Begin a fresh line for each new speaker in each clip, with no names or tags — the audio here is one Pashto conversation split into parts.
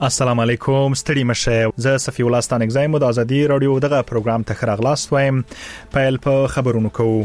السلام علیکم ستړي مشه زه صفی الله ستانګزایم د ازادي رادیو دغه پروګرام ته خراغلاست وایم پیل په خبرونو کوو.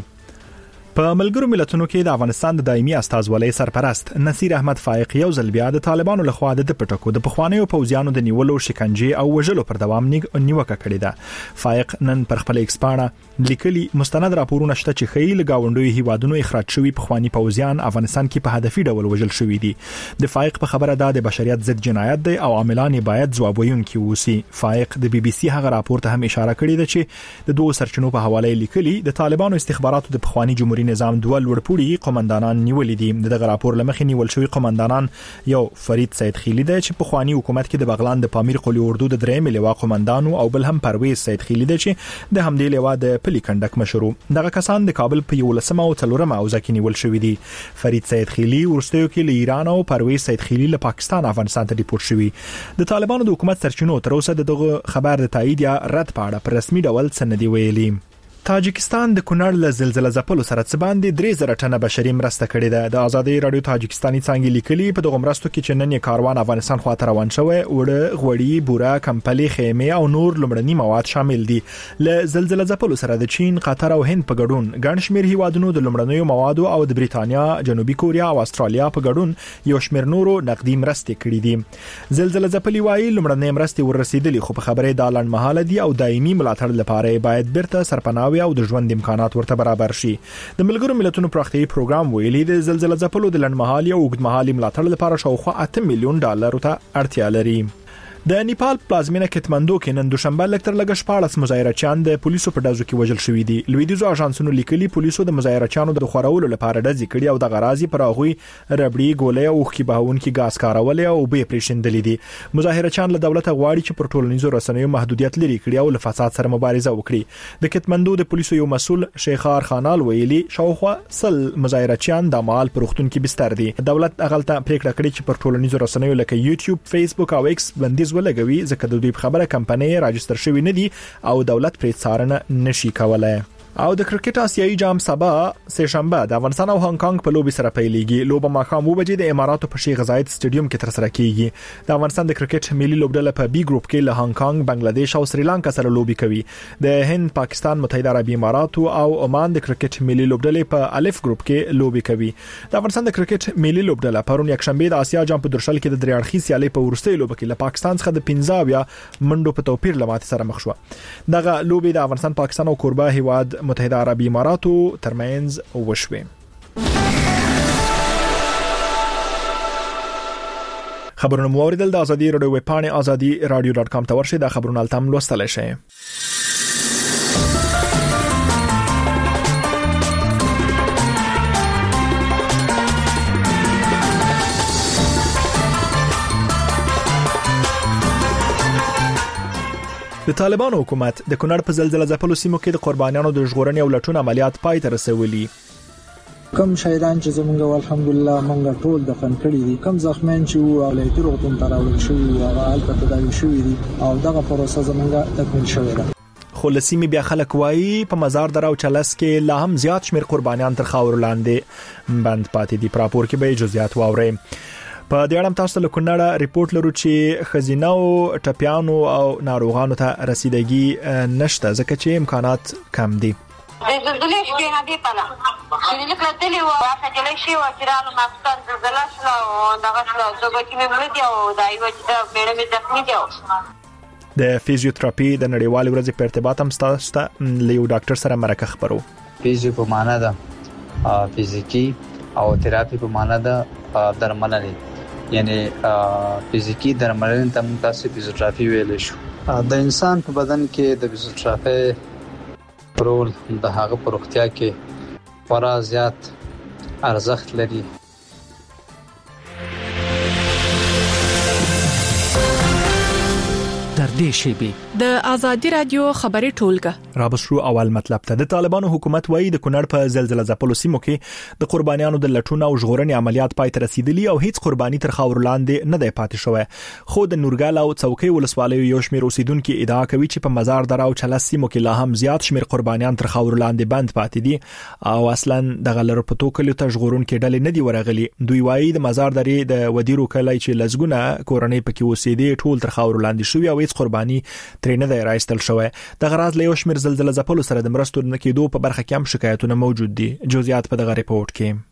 په ملګرو ملتونو کې د افغانستان د دایمي استازولۍ سرپرست نصیر احمد فائق یو ځل بیا د طالبانو لخوا د پټکو د پخوانیو پوځیانو د نیولو شکنجه او وژلو پر دوام نیوکه کړې ده. فائق نن پر خپل ایکس پاڼه لیکلي مستند راپورونه شته چې خېل گاونډوي هیوادونو اخراج شوی پخوانی پوځیان افغانستان کې په هدفي ډول وژل شوی دي. د فائق په خبره ده د بشریت ضد جنایت دی او عاملان باید ځواب ویونکي ووسی. فائق د بي بي سي هغه راپور ته هم اشاره کړې ده چې د دوه سرچینو په حواله لیکلي د طالبانو استخباراتو د پخوانی جمهوریت نظام دوه لوړپوړي قومندانان نیولې دي. دغه راپور لمخې نیول شوی قومندانان یو فرید سید خیلی دی چې پخوانی حکومت کې د بغلان د پامیر قلی اردو د درېم لواء قومندانو او بل هم پرویز سید خیلی دی چې د همدې لواء د پلی کندک مشرو. دغه کسان د کابل په 11 او 4 اوزه کې نیول شوی دي. فرید سید خیلی ورستیو کې له ایران او پرویز سید خیلی له پاکستان افغانستان ته ریپورت شوی. د طالبانو د حکومت سرچینو تر اوسه دغه خبر د تایید یا رد پاړه پر رسمي ډول سندې ویلي. تاجکستان د کونړ له زلزلې ځپلو سره څه باندې 3000 ټنه بشري مرسته کړې ده. د ازادي رادیو تاجکستاني څنګه لیکلي په دغه مرستو کې چې نن کاروان افغانستان خواته روان شوی وړه غوړی بوره کمپلي خیمه او نور لمړني مواد شامل دي. له زلزلې ځپلو سره د چین قطر او هند په ګډون ګڼ شمېر هیوادونو د لمړنیو موادو او د بریتانیا جنوبي کوریا او استرالیا په ګډون یو شمېر نورو نقدي مرستې کړې دي. زلزلې ځپلي وايي لمړنۍ مرستې ورسېدلې خو په خبره د لنډمهاله دي او دایمي ملاتړ لپاره باید برته سرپناه او د ژوند امکانات ورته برابر شي. د ملګرو ملتونو پراختیايي پروګرام ویلي د زلزلې ځپلو د لنډمهالي او اوږدمهالي ملاتړ لپاره شاوخوا 8 میلیون ډالر ته اړتیا لري. د نیپال پلازمینه کټمندو کې نن دوشنبه لکتر لګش 14 مظاهرچیان د پولیسو په ډزو کې وژل شوی دي. لویدیزو اژانسونو لیکلي پولیسو د مظاهرچیانو د خورولو لپاره ډزې کړي او د غرازي پر هغوی ربړي ګولې او خې بهونکي غاز کارولې او به پرېشندلې دي. مظاهرچیان له دولت غواړي چې پر ټولنیزو رسنیو محدودیت لري کړي او له فساد سره مبارزه وکړي. د کټمندو د پولیسو یو مسول شیخار خانال ویلي شاوخوا سل مظاهرچیان د مال پروختون کې بستر دي. دولت اغلطه پریکړه کړې چې پر ټولنیزو رسنیو لکه یوټیوب، فیسبوک او ایکس بندیز ولګوي ځکه د دوی خبره کمپنۍ راجستر شوی نه دي او دولت پرې څارنه نشي کولای. او د کرکټ آسیایي جام سبا سه شنبه د افغانستان او هانګ کانګ په لوبي سره پیلېږي. لوبه ماښام 2 بجې د اماراتو په شیخ زاید سټیډیوم کې تر سره کیږي. د افغانستان د کرکټ ملي لوبډله په بي ګروپ کې له هانګ کانګ، بنگلاديش او سریلانکا سره لوبي کوي. د هند، پاکستان، متحده عربي اماراتو او عمان د کرکټ ملي لوبډلې په الف ګروپ کې لوبي کوي. د افغانستان د کرکټ ملي لوبډله پرون یکشنبه د آسیا جام په درشل کې د درېړخي سیالي په ورستۍ لوبه کې له پاکستان څخه د 15 منډو په توپیر لمات سره مخ شو. دغه لوبي د افغانستان، پاکستان او کوربه هیواد متحده عربي اماراتو ترمنځ وشوي. خبرونه مو اوریدل د ازادي رادیو ویب پاڼه azadi.radio.com ته ورشئ. د خبرونو التم لوستل شي. د طالبانو حکومت د کونړ په زلزلې ځپلو سیمو کې د قربانیانو د ژغورنې او لټون عملیات پای ته رسولي.
کم شهیدان چې زمونږ الحمدلله مونږ ټول دفن کړي دي، کم زخمیان چې ولایتي روغتون ته راوړل شوي هغه هلته تداوي شوي دي او دغه پروسه زمونږ تکمیل شوې ده.
خو لسیمې بیا خلک وایي په مزار در او چلس کې لا هم زیات شمیر قربانیان تر خاور لاندې بند پاتې دي. په راپور کې به جزئیات واورئ. په دې اړه تاسو له کونړه ریپورت لرو چې خزینه او ټپیانو او ناروغانو ته رسیدګي نشته ځکه چې امکانات کم دي.
د زلزلې شپې نه دی پاله چې لکه دلی و راځي شي و چې رانو ماستان زلزلہ شو دغه څه کې مې مړ دی او دای و چې مېړه مې ځخمي دی.
د فزیوتراپي د نړیوال ورځې په ارتباط هم ستاسو له یو ډاکټر سره مرکه خبرو.
فزیو په معنا ده فزیکی او تراپی په معنا ده درملنه، یعنی فزیکی درملنه ته موږ تاسو فزیوتراپي ویل شو. د انسان په بدن کې د فزیوتراپي رول د هغه په روغتیا کې خورا زیات ارزښت لري.
در دې شیبې
د ازادي رادیو خبري ټولګه
رابشرو اول مطلب ته د طالبانو حکومت وایي د کونړ په زلزلہ ځپلو سیمو کې د قربانیانو د لټون او ژغورنې عملیات پای ته رسیدلي او هیڅ قرباني تر خاور لاندې نه دی پاتې شوی خو د نورګل او څوکۍ ولسوالۍ یو شمېر اوسیدونکو ادعا کوي چې په مزار دره او چلس سیمو کې لا هم زیات شمېر قربانیان تر خاور لاندې بند پاتې دي او اصلا د غلر په توکل ته ژغورونکو ډلې نه دی ورغلي دوی وایي د مزار درې د ودیرو کلی چې لزګونه کورنۍ پکې اوسېدي ټول تر خاور لاندې شوی او هیڅ قرباني ترې نه دی راایستل شوی د غراض له یو شمېر زلزلہ ځپلو سره د مرستو نه کېدو په برخه کې هم شکایتونه موجود دي جزئیات په دغه ریپورت کې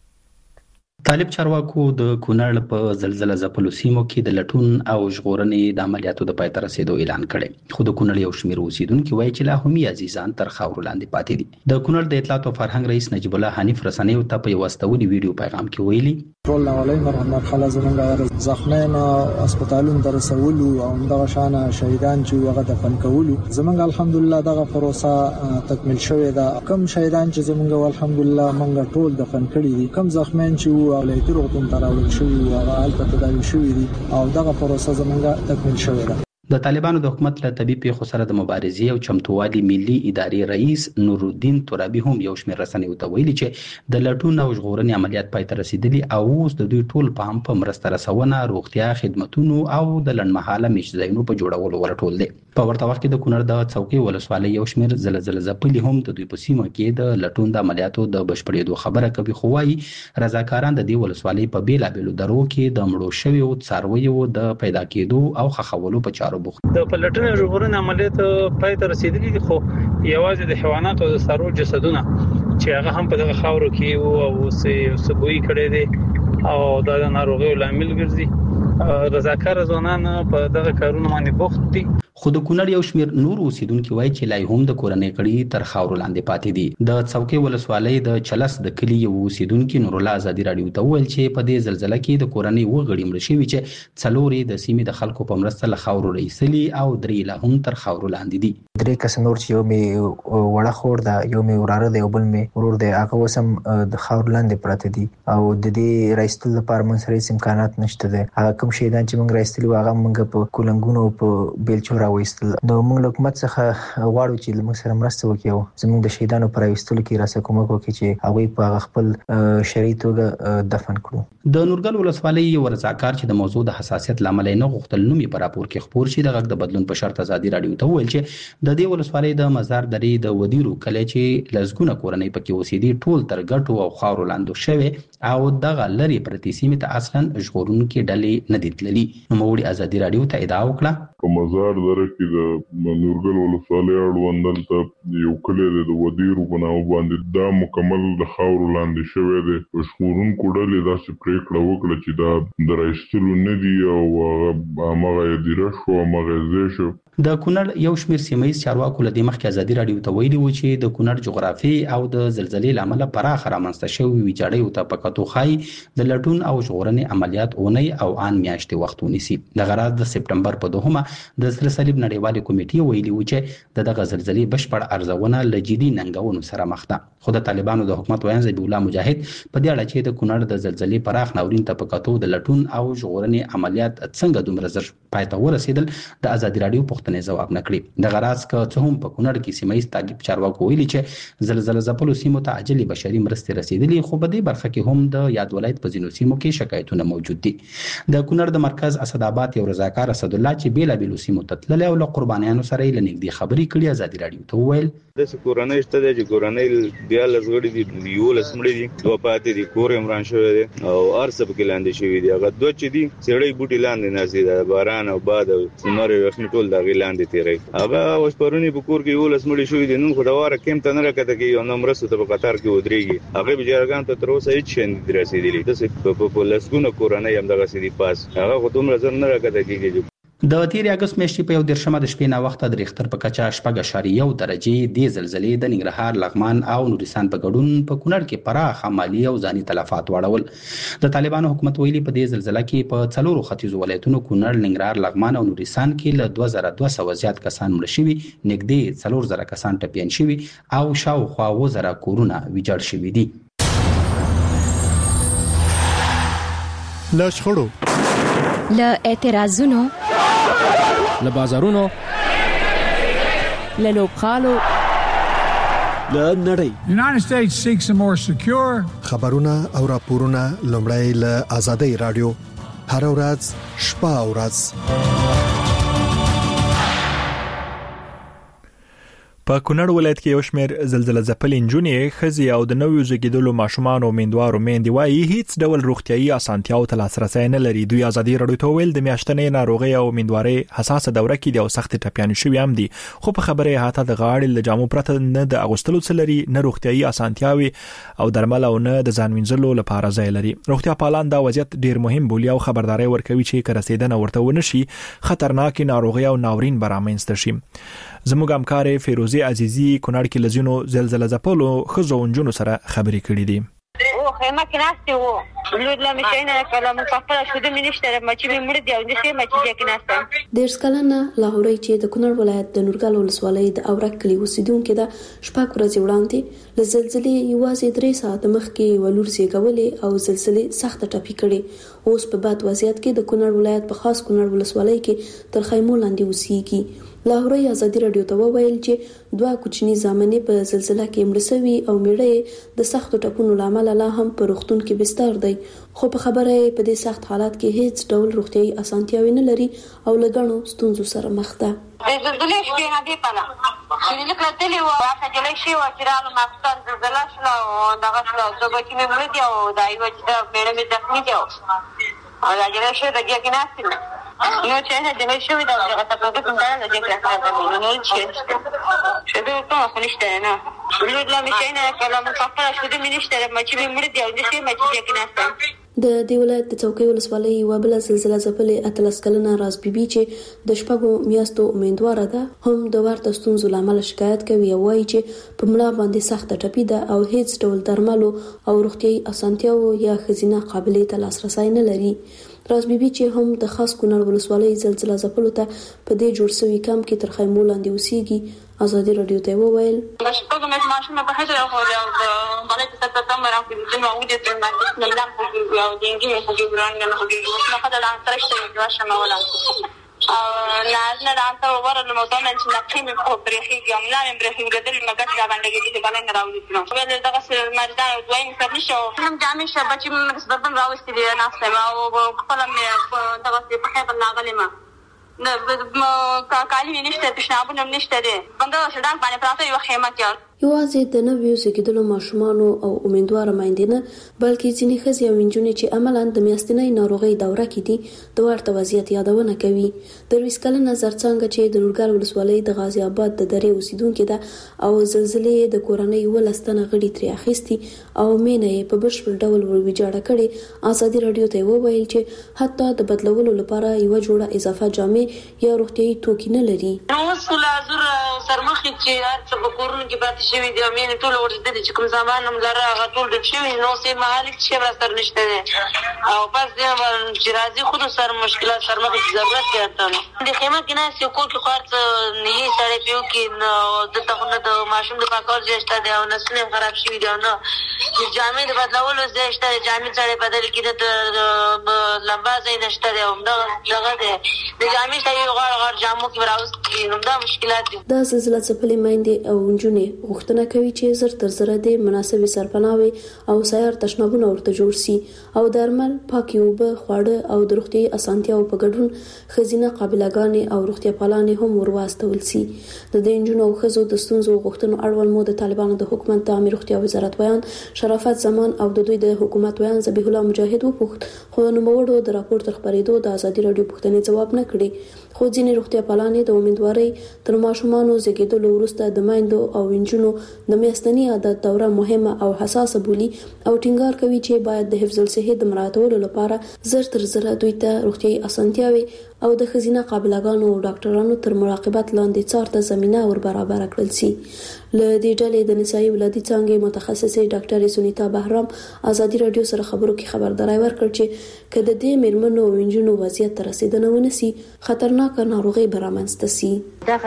طالب چارواکو د کونړ په زلزلہ ځپلو سیمو کې د لټون او ژغورنې د عملیاتو د پای ته رسیدو اعلان کړي خو د کونړ یو شمېر اوسیدونکو وایي چې لا هم عزیزان تر خاور لاندې پاتې دي د کونړ د اطلاعات او فرهنګ رئیس نجیب الله حنیف رسنیو ته په یو واستولي ویډیو پیغام کې ویلي
ټول اولای مرحله زمونږ زخمین هسپتالونو ته رسولو او دغه شان شهیدان چې هغه دفن کولو زمونږ الحمدلله دغه پروسه تکمیل شوې ده کم شهیدان چې زمونږ الحمدلله مونږ ټول دفن کړي دي کم زخمین چې ولایتي روغتون ته راوړل شوی او هغه البته تداوي شوی دي او دغه پروسه زمونږ تکمیل شوې ده
د طالبانو د حکومت له طبي پیښو سره د مبارزې او چمتووالي ملي ادارې رئیس نورالدین ترابي هم یو شمېر رسنیو ته ویلي چې د لټون او ژغورنې عملیات پای ته رسیدلي او اوس د دوی ټول پام په مرسته رسونه روغتیا خدماتونو او د لنډمهاله میشځایونو په جوړولو ورټول دي په ورته وخت کې د کونړ د څوکۍ ولسوالۍ یو شمېر زلزلہ ځپلي هم د دوی په سیمه کې د لټون د عملیاتو د بشپړېدو خبره کوي خو وايي رضاکاران د دې ولسوالۍ په بیلابېلو درو کې د مړو شویو څارویو د پیدا کېدو او خښولو په چارو
د پلټنې ژغورنې عملیات پای ته رسیدلي دي خو یوازې د حیواناتو او د څارویو جسدونه چې هغه هم په دغه خاورو کې او سبوي کړي دي او دا د ناروغیو لامل ګرځي رضاکار ځوانان په دغه کارونو باندې بوخت دي
خو د کونړ یو شمېر نور اوسیدونکو وایي چې لای هم د کورنۍ کړي تر خاور لاندې پاتې دي د څوکۍ ولسوالۍ د چلس د کلی یو اوسیدونکو نور الله ازادي رادیو ته ویل چې په دې زلزلہ کې د کورنۍ وګړي مړ شوي چې څلورې د سیمې د خلکو په مرسته له خاور رئیسلي او درې لا هم تر خاور لاندې دي
درې کس نور چې یو می وړه خور دا یو می وراره دی او بل می ورور دی هغه وسم د خاور لاندې پراته دي او د دې رئیسل لپاره مون سره امکانات نشته دي هغه کوم شیدان چې موږ رئیسل هغه موږ په کولنګونو په بیلچو راوېستل نو موږ حکومت څخه غواړو چې موږ سره مرسته وکړي زموږ د شهیدانو پر ایستلو کې راسه کومک وکړي چې هغه په خپل شرعي توګه دفن کړو
د نورګل ولسوالۍ یو رضاکار چې د موضوع د حساسیت لامل نه غوښتل نومي پر راپور کې خبر شي د غږ د بدلون په شرط ازادي رادیو ته ویل چې د دې ولسوالۍ د مزار درې د ودیرو کلی چې لزګونه کورنۍ پکې اوسېدي ټول تر ګټو او خاورو لاندې شوی او دغه لري پرتی سیمې ته اصلا ژغورونکو ډلې نه دي تللي نوموړي ازادي رادیو ته ادعا وکړه
په مزار دره کې د نورګل ولسوالۍ اړوند ته یو کلی د ودیرو په نامه باندې دا مکمل د خاورو لاندې شوی دی ژغورونکو ډلې داسې پریکړه وکړه چې دا د رایستلو نه دي او هغه دیره شو هغه ځای شو
د کونړ یو شمېر سیمه‌ییز چارواکو له دې مخکې ازادي رادیو ته ویلي و چې د کونړ جغرافي او د زلزلې لامل پراخه رامنځته شوی ویجاړي او تپکاتو خای د لټون او ژغورنې عملیات اونۍ او ان میاشتې وخت ونیسي د غراض د سپټمبر په 2 د سره صلیب نړیوالې کمیټې ویلي و چې دغه زلزلې بشپړ ارزونه لجدي ننګونو سره مخ ده خو د طالبانو د حکومت ویان ذبیح الله مجاهد په دې اړه چې د کونړ د زلزلې پراخ ناورین تپکاتو د لټون او ژغورنې عملیات څنګه دومره زر پای ته ورسېدل د ازادي رادیو پوښتنې ځواب نکړي د غراض که څه هم په کونړ کې سیمه‌ییز تعقیب چارواکو ویلي چې زلزلہ ځپلو سیمو ته عاجلې بشري مرستې رسیدلي خو په دې برخه کې هم د یاد ولایت په ځینو سیمو کې شکایتونه موجود دي د کونړ د مرکز اسداباد یو رضاکار اسد الله چې بیلابېلو سیمو ته تللی او له قربانیانو سره یې له نږدې خبرې کړي ازادي رادیو ته وویل
داسې کورنۍ شته دی چې کورنۍ 12 غړي دي 11 مړي دي 2 پاتې دي کور عمران شوی دی او ارسب کې لاندې شوی دی هغه دوه چې دي سړی بوټي لاندې ناسي دا باران او باد او نور وخت ټول دا لاندې تیری هغه اوس پرونی په کور کې 11 مړي شوی دي نن خو دا واره کم ته نه راکته کې یو نمبر ته په قطار کې ودرېږي هغه بجارګان ته تر اوسه هیڅ شند درسېدلی د په لسګونه کورنۍ هم دغه سړي پاس هغه خو دومره زر نه راکته کېږي
د تیر اگست میاشتې په 13 د شپې نه وخت د ریختر په کچا 4.1 درجه د زلزلې د ننګرهار لغمان او نورستان په ګډون په کونړ کې پراخ مالی او ځاني تلفات واړول د طالبانو حکومت ویلي په دې زلزلہ کې په څلورو ختیځو ولایتونو کونړ ننګرهار لغمان او نورستان کې له 2200 زیات کسان مړ شوي نږدې 4000 کسان ټپیان شوي او شاوخوا 2000 کورونه ویجاړ شوي دي
له شخړو
له اعتراضونو
له بازارونو
له لوبخالو له نړۍ.
United States seeks a more secure
خبرونه او راپورونه لومړی له آزادۍ رادیو هر ورځ شپه او ورځ.
په کونړ ولایت کې یو شمېر زلزلہ ځپلې نجونې خزي او د نویو زیږیدلو ماشومان او میندوارو میندې وایي هیڅ ډول روغتيایي اسانتیاو ته لاسرسي نه لري. دوی ازادي رادیو ته ویل د میاشتنې ناروغي او میندواري حساسه دوره کې د سخت ټپيان شوی هم دي، خو په خبره هاته د غاړې له جامو پرته نه د اغوستلو څلري نه روغتيایي اسانتیاوي او درمل او نه د ځان وینځلو لپاره ځای لري. روغتیا پالان دا وضعیت ډیر مهم بولي او خبرداري ورکوي چې کرسیدنه ورته ونشي خطرناک ناروغي او ناورین برامنځته شي. زموږ همکار فیروزی عزیزی کونړ کې لزینو زلزلہ ځپلو خزو انجونو سره خبرې کړې دي.
او خیمه کې ناشته وو لود لا مشینه کلام خپل شو د منیشتره مچ به مړ دی او د خیمه کې ناشته
د سکلنه لاهوري چې د کونړ ولایت د نورګل ولسوالۍ د اورک کلی اوسیدونکو د شپږ ورځې وړاندې له زلزلې یوازې 3 ساعت مخکې ولور زیږولې او زلزلې سخت ټپي کړي. اوس په بد وضعیت کې د کونړ ولایت په خاص کونړ ولسوالۍ کې تر خیمو لاندې اوسېږي. لاهوري ازادي رادیو ته وویل چې 2 کوچني زامنې په زلزلہ کې مړ شوي او میړه د سخت ټپونو لامل لا هم په روغتون کې بستر دی، خو په خبره په دې سخت حالات کې هیڅ ډول روغتيایي اسانتیاوي نه لري او لګڼو ستونزو سره مخ ده.
زلزلې شپې نه دی پاله چې لکه تللی و راځي شي و چې رانه ماستان زلزلہ شله او دغه څه چې مې مړ دی او دای و چې دا میړه مې ځخمي دی او راځي شي د کې نه نو چې نه دی شو دا هغه څه په کوم ډول د دې کړه نو چې شته ته خو نشته نه لود لا مشینه کلام خپل شو د منیشتره مچ به مړ دی او د شي مچ کې نه
د دې ولایت د څوکۍ ولسوالۍ یو بل زلزلہ ځپلې اتلس کلنه راز بیبي چې د شپږو میاشتو امیدوار ده هم د ورته ستونزو لامل شکایت کوي او وایي چې په مړه باندې سخت ټپي ده او هیڅ ډول درملو او روغتيایي اسانتیاو یا خزینه قابلیت ته لاسرسي نه لري. راز بیبي چې هم د خاص کونړ ولسوالۍ زلزلہ ځپلو ته په دې جوړ شوی کم کې تر خیمو لاندې اوسېږي. ازادي رادیو ته وویل
شپږ مې ماشومه په هغه خو دا باندې څه ته مرام کې نو موږ دې تر باندې نلم کوو او دینګي په ګوران نه کوو نو خدای لا ترشته راشه مولا نه راته ورته مو ته چې نقيم په بريخي جمله من بريخي ولدل مګت دا باندې کې باندې راوځي نو ول دغه سر مردا دویم سر نشو هم جامې شبچ مې سبب راوستي دي نه سم او خپل مې دغه په خپل ناغلی ما نه کالی نشته پښنابونه نشته دي بنده شډان باندې پراته یو خیمه کې
یوازې د نویو زیږیدلو ماشومانو او امیدوار میندې نه بلکې ځینې ښځې او نجونې چې عملاً د میاشتنۍ ناروغۍ دوره کې دي د ورته وضعیت یادونه کوي. د 20 کلنه زرڅانګه چې د نورګل ولسوالۍ د غازی آباد د درې اوسیدونکو ده او زلزلې د کورنۍ ولستنه غړي ترې اخیستي او مینه یې په بشپړ ډول ویجاړه کړي. ازادي رادیو ته وویل چې حتی د بدلولو لپاره یو جوړه اضافه جامې یا روغتيایي توکي نه لري.
اوس لا زر سرمخې چې هر څه په کورونو کې پاتې شوی دی مې ټول ورته چې کوم زمان هم لره غټول د شوی نو سه مالک چې راستر نشته او بس دې چې راځي خود سر مشکلات سر مخ ضرورت دی د خیمه کې نه سې کول کې خارڅ نه یې سړی پیو کې د تخنه د ماشوم د پاکول ځشته دی او نسل خراب شوی دی نو چې جامې د بدلولو ځشته جامې سره بدل کړي د لمبا ځای نشته دی او دغه دی د جامې ته یو غړ جامو کې راوستي نو دا مشکلات دي.
دا زلزلہ ځپلې میندې او نجونې غوښتنه کوي چې زر تر زر د مناسبې سرپناوي او سیار تشنابونه ورته جوړ شي او درمل پاکي اوبه خواړه او د روغتي اسانتیاو په ګډون خزینه قابلګانې او روغتیا پالانې هم ورواستول شي. د دې نجونو او خزو د ستونزو غوښتنو اړول مو د طالبانو د حکومت د عامه روغتیا وزارت ویان شرافت زمان او د دوی د حکومت ویان ذبیح الله مجاهد وپوښت خو نو موړو د راپور تر خبرېدو د ازادي رادیو پوښتنې جواب نه کړي. خو ځینې روغتیا پالانې د امیدوارۍ تر ماشومانو زیږیدلو وروسته د میندو او نجونو د میاشتنۍ عادت دوره مهمه او حساسه بولي او ټینګار کوي چې باید د حفظ الصحه د مراعاتولو لپاره زر تر زر دوی ته روغتيایي اسانتیاوي او د خزینه قابلګانو او ډاکټرانو تر مراقبت لاندې څارته زمينه ور برابر کړل شي. له دې ډلې د نسایي ولادي څانګې متخصصه ډاکټر سونیتا بهرام ازادي رادیو سره خبرو کې خبرداري ورکړ چې کله د میرمنو او انجونو وضعیت تر رسیدنه ونسي خطرناک ناروغي برامنځته سي.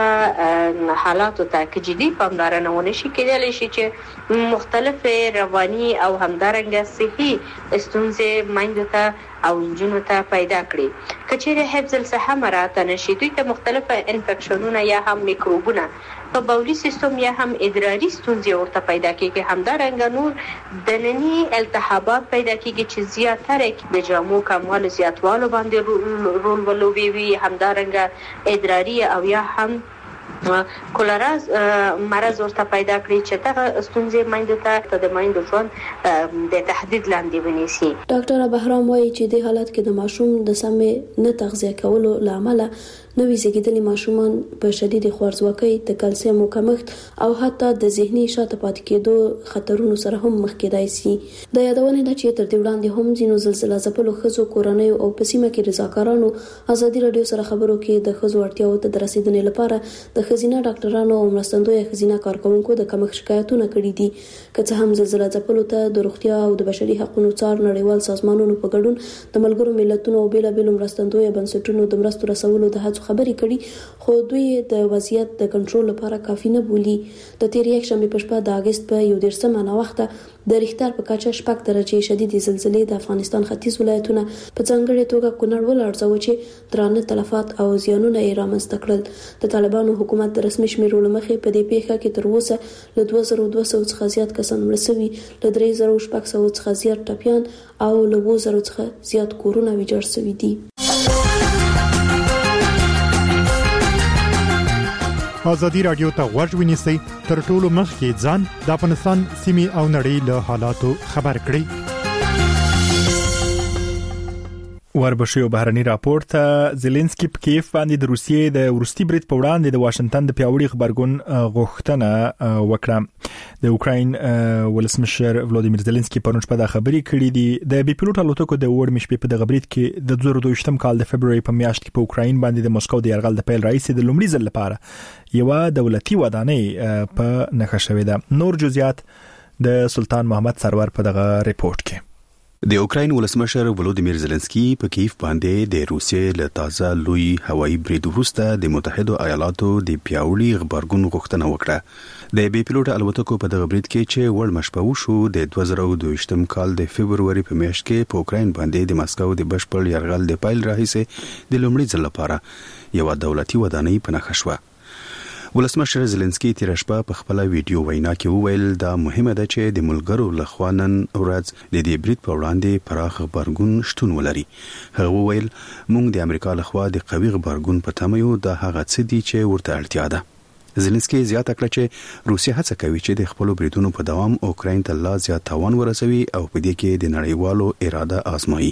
دغه حالات ته کې جدي پاملرنه ونشي کېدلی شي چې مختلف رواني او همدارنګه صحي ستونزې مایندو ته او انجونو ته پیدا کړي. کچېره حفظ الصحه مراعات نشي دوی ته مختلف انفیکشنونه یا هم میکروبونه په بولي سیستم یا هم ادراري ستونزې ورته پیدا کیږي. همدارنګه نور دنني التهابات پیدا کیږي چې زیاتره د جامو کموالي زیاتوالو باندې رول ولوبوي. همدارنګه ادراري او یا هم کولرا مرض ورته پیدا کړی چې دغه ستونزې مایندو ته د مایندو ژوند د تهدید لاندې ونیسي.
ډاکټر بهرام وایي چې د حالت کې د ماشوم د سمې نه تغذیه کولو لامل نوې زیږیدلي ماشومان په شدید خوارځواکۍ، د کلسیم کمښت او حتی د ذهني شاته پاتې کېدو خطرونو سره هم مخ کېدای شي. د یادونه ده چې تر دې وړاندې هم ځینو زلزلہ ځپلو ښځو، کورنیو او په سیمه کې رضاکارانو ازادي رادیو سره خبرو کې د ښځو اړتیاو ته د رسیدنې لپاره د ښځینه ډاکټرانو او مرستندوی ښځینه کارکونکو د کمښت شکایتونه کړي دي. که څه هم زلزلہ ځپلو ته د روغتیا او د بشري حقوقو څار نړیوال سازمانونو په ګډون د ملګرو ملتونو او بیلابېلو مرستندوی بنسټونو د مرستو رسولو د هڅو خبرې کړي، خو دوی د وضعیت د کنټرول لپاره کافي نه بولي. د تیر یک شنبه په شپه د اگست په 11 وخته د ریختر په کچه 6 درجه شدید زلزلې د افغانستان ختیځ ولایتونه په ځانګړي توګه کونړ ولړزاوه چې درانه تلفات او زیانونه یې رامنځته کړل. د طالبانو حکومت د رسمي شمیرو مخې په دې پیښه کې تر اوسه له 2200 څخه زیات کسان مړ شوي، له 3600 څخه زیات ټپیان او له 2000 څخه زیات کورونه ویجاړ شوي دي.
ازادي رادیو ته غوږ ونیسئ، تر ټولو مخکې ځان د افغانستان سیمې او نړۍ له حالاتو خبر کړئ.
وربشیو بهرني راپور ته زيلنسکي په کیف باندې د روسیې د ورستي برید په وړاندې د واشنگټن د پیاوړي خبرګون غوښتنه وکړه. د اوکراین ولسمشر ولادیمیر زيلنسکي پرون شپه د خبرې کړې دي د بي پيلوټ الوتکو د وړ مشپې په دغه برید کې د 2022 کال د فبراير په میاشت کې په اوکراین باندې د مسکو د یرغل د پیل رئیس د لومړي ځل لپاره یو دولتي ودانۍ په نښه شوې ده. نور جزئیات د سلطان محمد سرور په دغه ریپورت کې.
د اوکراین ولسمشر ولادیمیر زيلنسکي په کیف باندې د روسیې له تازه لوی هوایي برید وروسته د متحده ایالاتو د پیاوړي خبرګون غوښتنه وکړه. د بي پيلوټ الوتکو په دغه برید کې چې وړ مشپه وشو د 2022 کال د فبراير په میاشت کې په اوکراین باندې د مسکو د بشپړ یرغل د پیل راهیسې د لومړي ځل لپاره یو دولتي ودانۍ په نښه شوه. ولسمشر زيلنسکي تیر شپه په خپل ویډیو وینا کې وویل دا مهمه ده چې د ملګرو لخوا نن ورځ د دې برید په وړاندې پراخ خبرګون شتون ولري. هغه وویل موږ د امریکا لخوا د قوي خبرګون په تمه یو، دا هغه څه دي چې ورته اړتیا ده. زيلنسکي زیاته کړه چې روسیه هڅه کوي چې د خپل بریدونو په دوام اوکراین ته لا زیات تاوان ورسوي او په دې کې د نړیوالو اراده آزمایي.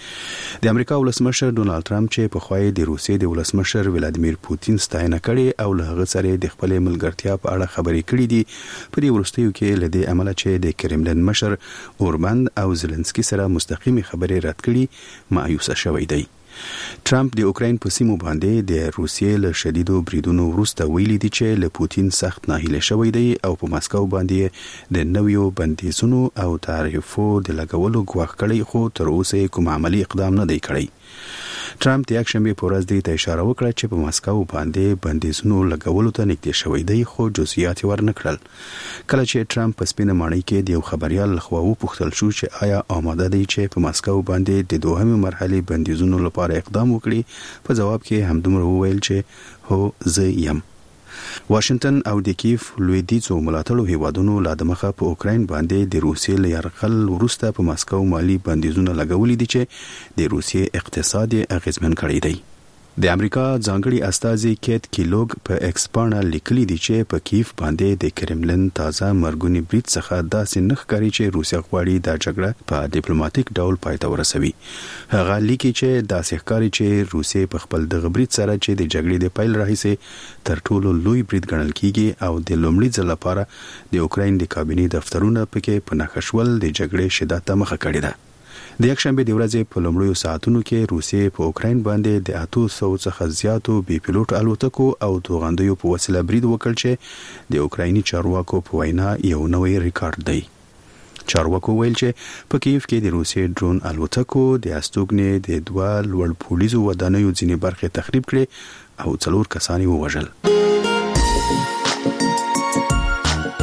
د امریکا ولسمشر ډونالد ټرمپ چې په خوای د روسیې د ولسمشر ولادیمیر پوتین ستاینه کړي او له هغه سره د خپل ملګرتیا په اړه خبرې کړې دي، په دې وروستیو کې له دې عمله چې د کرملین مشر اوربند او زيلنسکي سره مستقیمي خبرې رد کړي مایوسه شوی دی. ټرمپ د اوکراین په سیمو باندې د روسیې له شدیدو بریدونو وروسته ویلي دي چې له پوتین سخت ناهیله شوی دی او په مسکو باندې د نویو بندیزونو او تعرفو د لګولو غواړي کړي، خو تر اوسه کوم عملی اقدام نه دی کړی. ټرمپ د یک شنبه په ورځ د اشاره وکړه چې په مسکو باندې بندیزونو لګولو ته نږدې شوی دی، خو جزئیات ورنکړل. کله چې ټرمپ په سپینه ماڼۍ کې د یو خبريال لخوا وپوښتل شو چې آیا آماده دی چې په مسکو باندې د دوهمه مرحله بندیزونو لپاره اقدام وکړي، په جواب کې همدومره وویل چې هو زه یم. واشنگټن او د کیف لویدیځو ملاتړو هیوادونو لا د مخه په اوکراین باندې د روسیې له یرغل وروسته په مسکو مالی بندیزونه لګولې دي چې د روسیې اقتصاد اغیزمن کړی دی. د امریکا ځانګړي استازي کیت کیلوګ په ایکسپارنا لیکلي دي چې په کیف باندې د کرملین تازه مرګونی برید څخه داسې نه ښکاري چې روسیا غواړي دا جګړه په ډیپلوماټیک ډول پای ته ورسوي. هغه لیکي چې داسې ښکاري چې روسیا په خپل دغه برید سره چې د جګړې د پیل راهیسې تر ټولو لوی برید ګڼل کیږي او د لومړي ځل لپاره د اوکراین د کابینې دفترونه پکې په نښه شول د جګړې شدت ته مخه کړې ده. د یک شنبه د ورځې په لومړیو ساعتونو کې روسیې په اوکراین باندې د 800 څخه زیاتو بي پيلوټ الوتکو او توغندیو په وسیله برید وکړ چې د اوکرایني چارواکو په وینا یو نوې ریکارډ دی. چارواکو ویل چې په کیف کې د روسیې ډرون الوتکو د استوګنې د دوه لوړ پولیسو ودانیو ځینې برخې تخریب کړې او 4 کسان ووژل.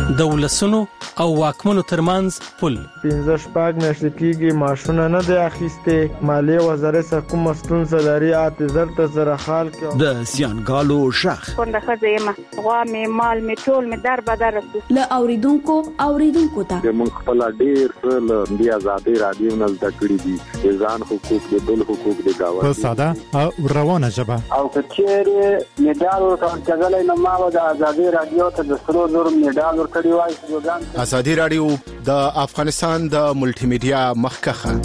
د ولسونو او واکمنو ترمنځ پل
15 میاشتې کېږي ماشونه نه دی اخیسته مالیه وزارت څخه کوم ستونزه لري اته زره خال کې
د سیانګالو شخ
څنګه خزیمه غوا می مال می ټول می در بدر
ل اوریدونکو ته
موږ خپل ډیر له دی آزادي رادیو نه زده کړی دي ځان حقوق د بل حقوق د گاوه
په ساده او روانه ژبه
او کچېره میډال ورکړل نو ما د آزادي رادیو ته د سرو زر میډال ورکړی وای
آزادي رادیو د افغانستان د ملټي میډیا مخکخه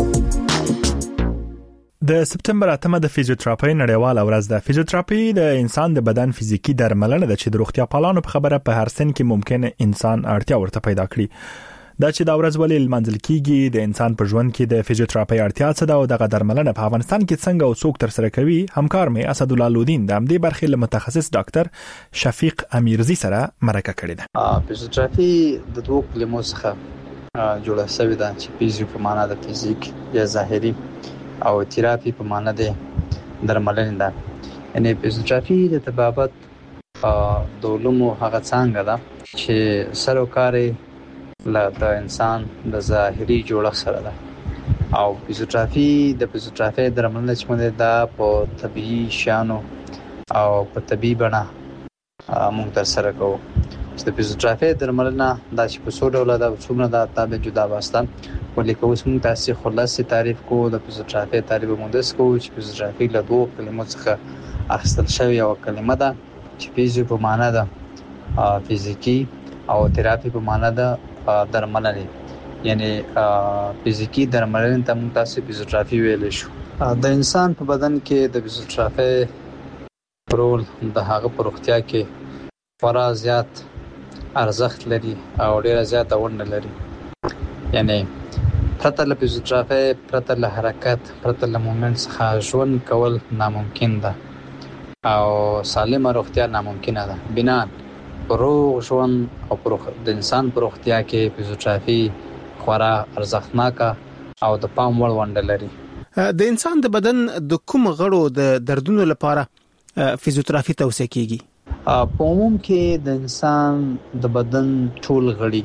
د سپتمبر 8 د فزیوتراپي نړیواله ورځ ده. فزیوتراپي د انسان د بدن فزیکی درملنه ده چې د روغتیا پالانو په خبره په هر سن کې ممکن انسان اړتیا ورته پیدا کړي. دا چې دا ورځ ولې لمانځل کیږي د انسان په ژوند کې د فزیوتراپي اړتیا څه ده او دغه درملنه په افغانستان کې څنګه او څوک تر سره کوي. همکار مې اسد الله لودین د همدې برخې له متخصص ډاکټر شفیق امیرزی سره مرکه کړې ده.
فزیوتراپي د دوه کلمو څخه جوړه شوې ده چې فزیو په معنا د فزیک یا ظاهري او تراپي په معنا د درملنې ده. یعنی فزیوتراپي د طبابت د علومو هغه څنګه ده چې سروکاري د انسان د ظاهري جوړښت سره ده او فزیوتراپي درملنه چې موږ دا په طبيعي شانو او په طبيعي بڼه موږ تر سره کوو. چې د فزیوتراپي درملنه دا چې په څو ډول ده څومره دا تابع جدا واسطه ولیکو موږ تاسو خلاصي تعریف کو د فزیوتراپي تعریف مونږ کو چې فزیوتراپي له دوه کلمو څخه اخیستل شوی یو کلمه ده چې فزیو په معنا ده فزیکی او تراپي په معنا ده درملنه. یعنی فزیکی درملنه ته موږ تاسو فزیوتراپي ویل شو. د انسان په بدن کې د فزیوتراپي رول د هغه په روغتیا کې خورا زیات ارزښت لري او ډیره زیاته ونډه لري. یعنی پرته له فزیوتراپي پرته له حرکت پرته له مومنت څخه ژوند کول ناممکن ده او سالمه روغتیا ناممکنه ده. بنا روغ ژوند او د انسان په روغتیا کې فزیوتراپي خورا ارزښتناک او د پام وړ ونډه لري.
د انسان د بدن د کوم غړو د دردونو لپاره فزیوتراپي توصیه کیږي؟
په عموم کې د انسان د بدن ټول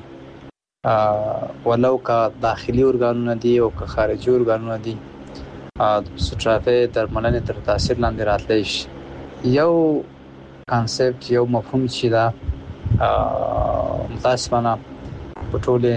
غړي ولو کا داخلي ارګانونه دي او کا خارجي ارګانونه دي د فزیوتراپي درملنې تر تاثیر لاندې راتلی شي. یو کانسپټ یو مفهوم چې دا متاسفانه په ټول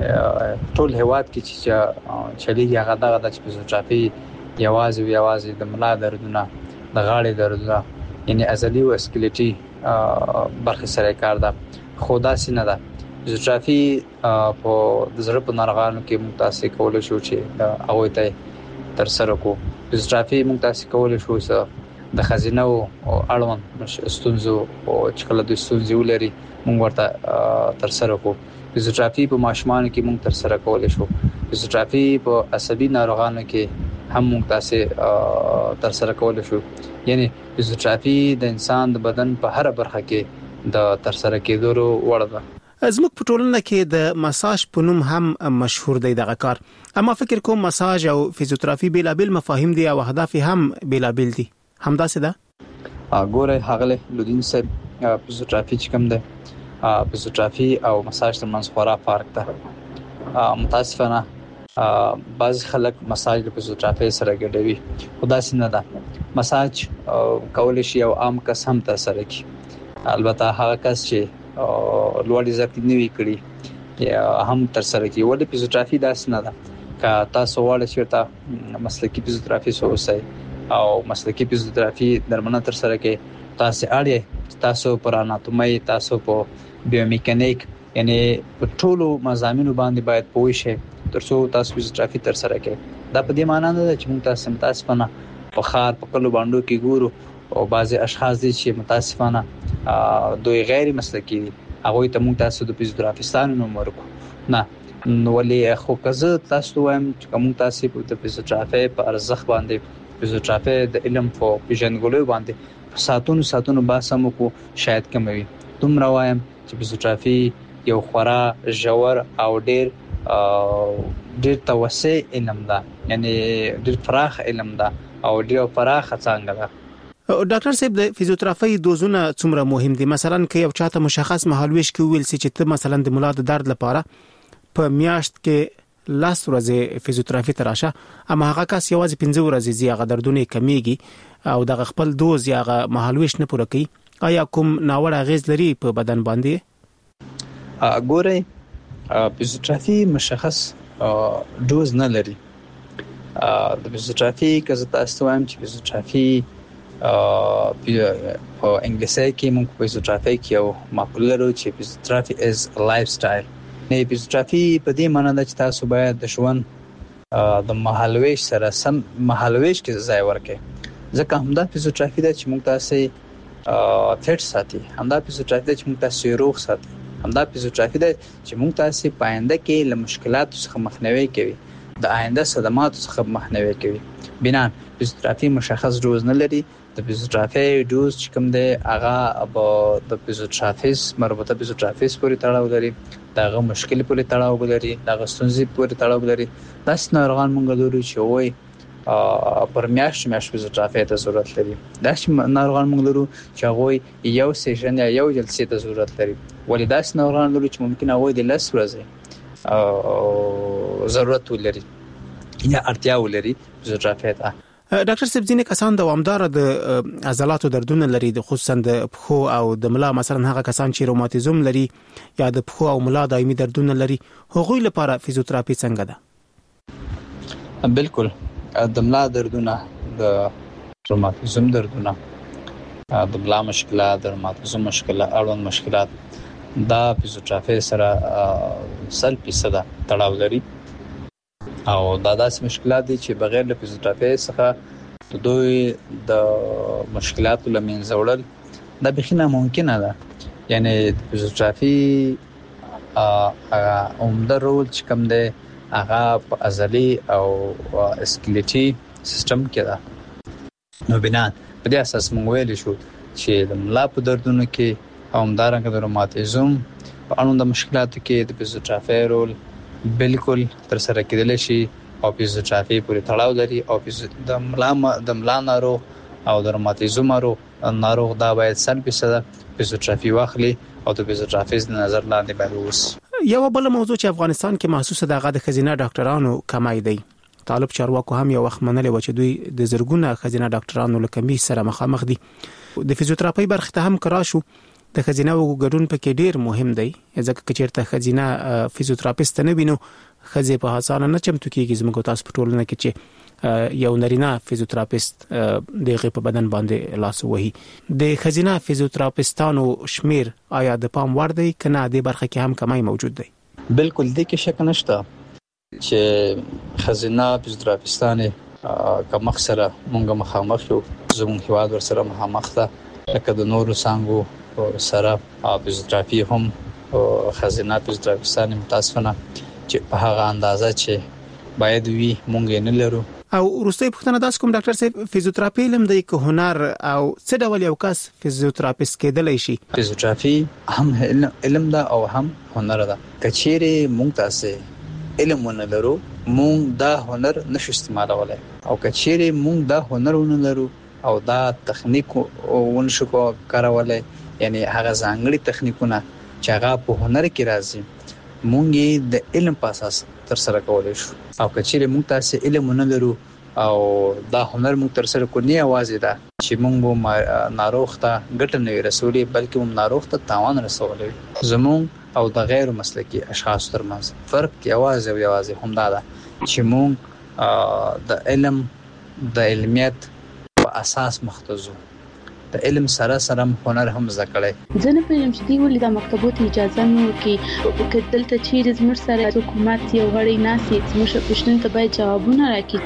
هیواد کې چې چلیږي هغه دغه د فزیوتراپي یوازې د ملا دردونه د غاړې دردونه یعنی عضلي او اسکلیټي برخې سره کار ده. خو داسې نه ده. فزیوتراپي په د زړه په ناروغانو کې موږ تاسو کولای شو چې هغه ته تر سره کو. فزیوتراپي موږ تاسو کولای شو چې د خزینه او اړوند ستونزو او چکله د ستونزو لري موږ ورته تر سره کو. فزیوتراپي په ماشومان کې موږ تر سره کولای شو. فزیوتراپي په عصبي ناروغانو کې هم موږ تاسو تر سره کولای شو. یعنی فزیوتراپي د انسان د بدن په هر برخه کې د تر سره کېدو وړ ده.
زموږ په ټولنه کې د مساج په نوم هم مشهور دی دغه کار. اما فکر کوم مساج او فزیوتراپي بېلابېل مفاهیم دي او اهداف هم بېلابېل دي. همداسې ده؟
ګوره هغه لودین صاحب فزیوتراپي چې کوم ده فزیوتراپي او مساج ترمنځ خورا فرق ده. متاسفانه بعض خلک مساج د فزیوتراپي سره ګډوي. خو داسې نه ده. مساج کولای شي یو عام کس هم تر سره کړي. البته هغه کس چې لوړ زده نه وی کړي یا هم تر سره کړي. ولې فزیوتراپي داسې نه ده. که تاسو وړ چیرته مسلکی فزیوتراپي سوسای او مسلکی فزیوتراپي درملنه تر سره کې تاسو اړ تاسو پر اناتومي تاسو په بیومیکانیک یعنی په ټولو مضامینو باندې باید پوه شئ ترڅو تاسو فزیوتراپي تر سره کې. دا په دې معنی نه ده چې موږ متاسفانه په خار په کلو باندې کې ګورو او بعضي اشخاص دي چې متاسفانه دوی غیر مسلکی دي هغه ته موږ تاسو د فزیوتراپیستانو نوم ورکو نه. نو ولې خو کزه تاسو وایم چې کوم تاسو په فزیوتراپي په ارزښت باندې فزیوتراپي د علم په پیژندګلوي باندې ساتونو باسمو کو شاید کموي. دومره وایم چې فزیوتراپي یو خورا ژور او ډېر توسع علم ده. یعنی ډېر فراخ علم ده او ډېر فراخ څنګه ده.
ډاکټر صاحب د فزیوتراپي دوزونه څومره مهم دي؟ مثلا که یو چاته مشخص مهالويش کې ویل سي چې ته مثلا د ملا د درد لپاره په میاشت کې لاس ورځې فزیوتراپي تراشه، اما هغه کس یوازې 15 ورځې زیاغه دردونه کمیږي او د خپل دوز یا مهالويش نه پوره کوي، آیا کوم ناوړه اغیز لري په بدن باندې؟
ګورئ فزیوتراپي مشخص دوز نه لري. د فزیوتراپي که زه تاسو وایم چې فزیوتراپي په انګلیسي کې موږ په فزیوتراپي کې یو مقوله لرو چې فزیوتراپي از لایف سټایل. نه فزیوتراپي په دې معنی ده چې تاسو باید د ژوند د مهالويش سره سم مهالويش کې ځای ورکړئ، ځکه همدا فزیوتراپي ده چې موږ تاسو فټ ساتي، همدا فزیوتراپي ده چې موږ تاسو روغ ساتي، همدا فزیوتراپي ده چې موږ تاسو په آینده کې له مشکلاتو څخه مخنیوي کوي، د آینده صدماتو څخه مخنیوي کوي. بنا فزیوتراپي مشخص ډوز نه لري. د فزیوتراپي ډوز چې کوم دی هغه د فزیوتراپیست مربوطه فزیوتراپیست پورې تړاو لري، دغه مشکل پورې تړاو لري، دغه ستونزې پورې تړاو لري. داسې ناروغان موږ لرو چې وایي پر میاشت فزیوتراپي ته ضرورت لري. داسې ناروغان موږ لرو چې هغه یو سیشن یا یو جلسې ته ضرورت لري. ولې داسې ناروغان لرو چې ممکن هغه د 10 ورځې ضرورت ولري یا اړتیا ولري فزیوتراپي ته.
ډاکټر صاحب ځینې کسان دوامدار د عضلاتو دردونه لري، خصوصا د پښو او د ملا، مثلا هغه کسان چې روماتیزم لري یا د پښو او ملا دایمي دردونه لري، هغوی لپاره فزیوتراپي څنګه ده؟
بالکل د ملا دردونه، د روماتیزم دردونه، د ملا مشکلات، د روماتیزم مشکلات، اړوند مشکلات دا فزیوتراپي سره 100% تړاو لري او دا داسې مشکلات دي چې بغیر له فزیوتراپي څخه د دوی د مشکلاتو له منځه وړل دا بخښنه ناممکنه ده. یعنی فزیوتراپي عمده رول چې کوم دی هغه په عضلي او اسکلیټي سیستم کې ده. نو بنا په دې اساس موږ ویل شو چې د ملا په دردونو کې او همدارنګه د روماتیزم په اړوند مشکلاتو کې د فزیوتراپي رول بالکل تر سره کېدل شي او فزیوتراپي پورې تړاو لري. او د ملا ناروغ او د روماتیزم ناروغ دا باید 100% فزیوتراپي واخلي او د فزیوتراپیست نظر لاندې باید ووسي.
یو بل موضوع چې افغانستان کې محسوسه ده هغه د خزینه ډاکټرانو کمای دی. طالب چارواکو هم یو وخت منلې و چې دوی د زرګونه خزینه ډاکټرانو له کمی سره مخامخ دي. د فزیوتراپي برخه ته هم کراشو د خزینه وګړون په کې ډیر مهم دی، ځکه چې چیرته خزینه فزیوتراپیست نه وینو خزې په حسانه نه چمتو کیږي. زموږ تاسو په ټولنه کې چې یو نارینه فزیوتراپیست دغه په بدن باندې لاس وهي، د خزینه فزیوتراپیستانو شمیر آیا د پام وړ دی کنه د برخه کې هم کمای موجود دی؟
بالکل دې کې شک نشته چې خزینه فزیوتراپیستانه کوم سره مونږه مخامخ یو، زموږ هیواد ور سره مخامخ ده، لکه د نورو څنګه سره فزیوتراپي هم خزینه فزیوتراپیستانه متاسفانه چې په هغه اندازه چې باید وي مونږ نه لرو.
او وروستي پوښتنه داس کوم ډاکټر صاحب، فزیوتراپي علم د یک هنر او څه ډول یو کس فزیوتراپیست کېدلی شي؟
فزیوتراپي هم علم ده او هم هنر ده. کچېره مونږ تاسو علم ونه لرو مونږ دا هنر نشو استعمالولای، او کچېره مونږ دا هنر ونه لرو او دا تخنیک ونشو کارولای، یعنی هغه ځانګړي تخنیکونه چې هغه په هنر کې راځي مونږ د علم په اساس تر سره کولای شو. او کچېره مونږ تاسو علم نه لرو او دا هنر مونږ تر سره کو نه اوازې ده چې مونږ ناروغ ته ګټه نه رسولي بلکې مونږ ناروغ ته تاوان رسولي. زمونږ او د غیر مسلکي اشخاص ترمنځ فرق یوازې همدا ده چې مونږ د علم د علمیت په اساس مختزو، د علم سره هنر هم ذکرې.
زه نه پوهیږم چې دی ولې د مکتبونو اجازه مو کې دلته چیرې زموږ سره حکومت یو غړی ناسي زموږ پښتون ته باید جوابونه راکړي.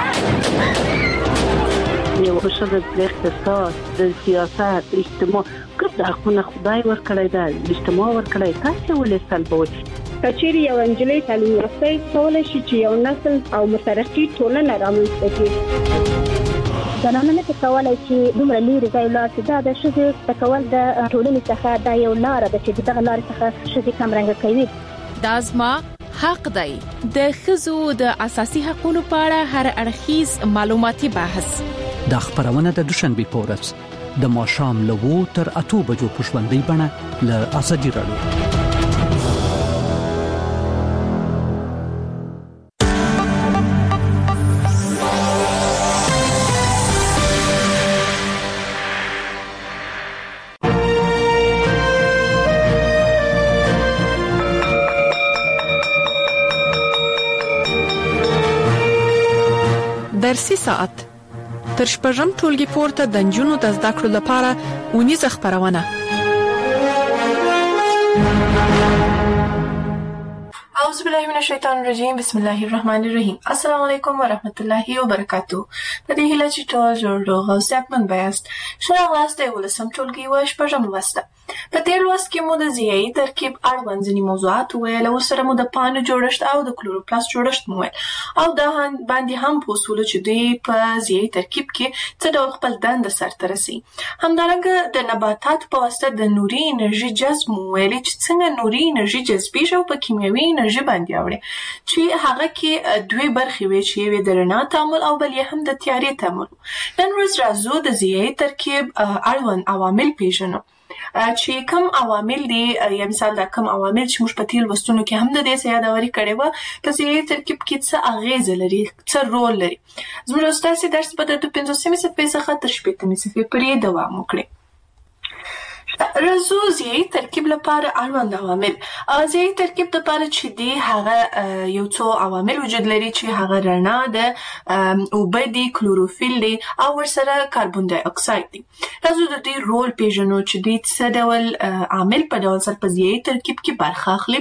یو بشر د اقتصاد، د سیاست، اجتماع کله خو خدای ورکړی دا اجتماع ورکړی تاسو ولې سلبوي؟
کچېری یو انجلۍ تعلیم یافته کولای شي چې یو نسل او مترقي ټولنه رامنځته کړي. زنانه نه کولای چې دومره لري ځای لاس دا د شذ تکول د ټولنې څخه دا یو لار ده چې دغه لار څخه شذ کمرنګ کوي.
دازما حق دی د خزو د اساسي حقوقو په اړه هر اړخیز معلوماتي بحث
دا خبرونه د دوشنبه په ورځ د ماښام له 2 تر 8 بجو په ژوندۍ بڼه له ازادي رادیو.
درسي ساعت تر شپږم ټولګي پورته د نجونو د زده کړو لپاره اونیزه خبرونه.
اعوذ بالله من الشیطان الرجیم. بسم الله الرحمن الرحیم. السلام علیکم و رحمت الله و برکاته. د دې هیله چې ټول جوړ او صحتمند یاست. ښه راغلاست د 18م ټولګي و شپږم لوست. په دې لوست کې مو د ضیايي ترکیب اړوند ځینې موضوعات ویل او سره مو د پانو جوړښت او د کلوروپلاست جوړښت مو ویل او دا باندې هم په اصول چې دوی په ضیايي ترکیب کې څه ډول خپل دنده سرته رسي. همدارنګه د نباتات په واسطه د نوري انرژي جذب مو ویل چې څنګه نوري انرژي جذبېږي او په کیمیاوي انرژي باندې اوړي چې هغه کې دوه برخې وي چې یو د رڼا تعامل او بل یې هم د تیارې تعامل. نن ورځ راځو د ضیايي ترکیب اړوند عوامل پیژنو چې کوم عوامل دي. یا مثال دا کوم عوامل چې موږ په تیر لوستونو کې هم د دې یادوري کړې و په ضیايي ترکیب کې څه اغیزه لري، څه رول لري. زموږ استاد درس په د 15 صفحې څخه تر 18 صفحې پورې دوام وکړي. رزو ضیايي ترکیب لپاره اړوند عوامل. ضیايي ترکیب لپاره چې دی هغه یو څو عوامل وجود لري چې هغه رڼا ده، اوبه دي، کلوروفیل دی او ورسره کاربن ډای اکساید دی. رزو د دې رول پیژنو چې دی څه ډول عامل په ډول سره په ضیايي ترکیب کې برخه اخلي.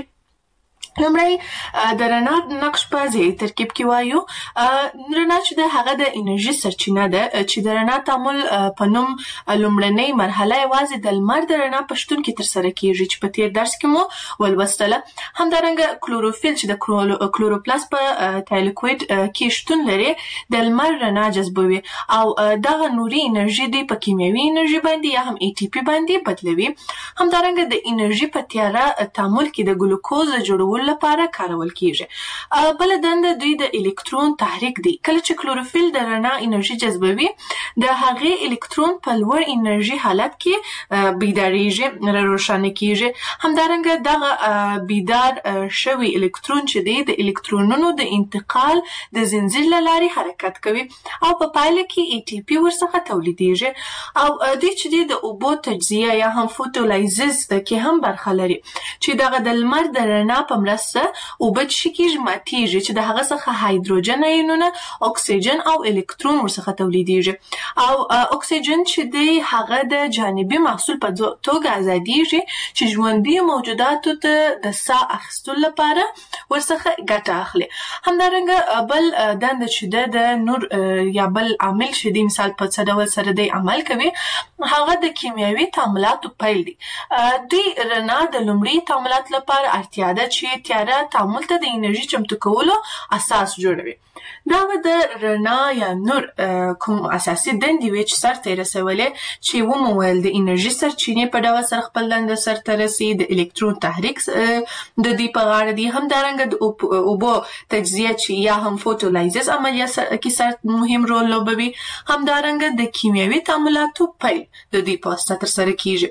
لومړی د رڼا نقش په ضیايي ترکیب کې وایو. رڼا چې د هغه د انرژي سرچینه ده چې د رڼا تعامل په نوم لومړنۍ مرحله یوازې د لمر د رڼا په شتون کې ترسره کیږي چې په تیر درس کې مو ولوستله. همدارنګه کلوروفیل چې د کلوروپلاست په تایلکوید کې شتون لري د لمر رڼا جذبوي او دغه نوري انرژي دی په کیمیاوي انرژي باندې یا هم ATP باندې بدلوي. همدارنګه د انرژي په تیاره تعامل کې د ګلوکوز جوړولو لپاره کارول کیږي. بل دنده دوی د الکترون تحریک دی. کله چې کلوروفیل د رڼا انرژي جذبوي د هغه الکترون په لوړ انرژي حالت کې بیداریږي، روښانه کیږي. همدارنګه دغه بیدار شوی الکترون چې دی د الکترونونو د انتقال د زنجیر له لارې حرکت کوي او په پایله کې ATP ورڅخه تولیدېږي او دوی چې دی د اوبو تجزیه یا هم فوټولایزز کې هم برخه لري چې دغه د لمر د رڼا په مرسته اوبه چې کیږي ماتیږي چې د هغه څخه هایدروجن ایونونه، اکسیجن او الکترون ورڅخه تولیدېږي او اکسیجن چې دی هغه د جانبي محصول په توګه ازادېږي چې ژوندي موجوداتو ته د ساه اخیستلو لپاره ورڅخه ګټه اخلي. همدارنګه بل دنده چې د نور یا بل عامل چې دی مثال په څه ډول سره دی عمل کوي هغه د کیمیاوي تعاملاتو پیل دی. دوی رڼا د لومړي تعاملات لپاره اړتیا ده چې تیاره تعامل ته د انرژي چمتو کولو اساس جوړوي. دا د رڼا یا نور کوم اساسي دندې وي چې سرته رسولې چې ومویل د انرژي سرچینې په ډول سره خپل دنده سرته رسي. د الکترون تحریک د دې په غاړه دی. همدارنګه د اوبو تجزیه چې یا هم فوټولایزز عملیه کې سر مهم رول لوبوي. همدارنګه د کیمیاوي تعاملاتو پیل د دې په واسطه ترسره کیږي.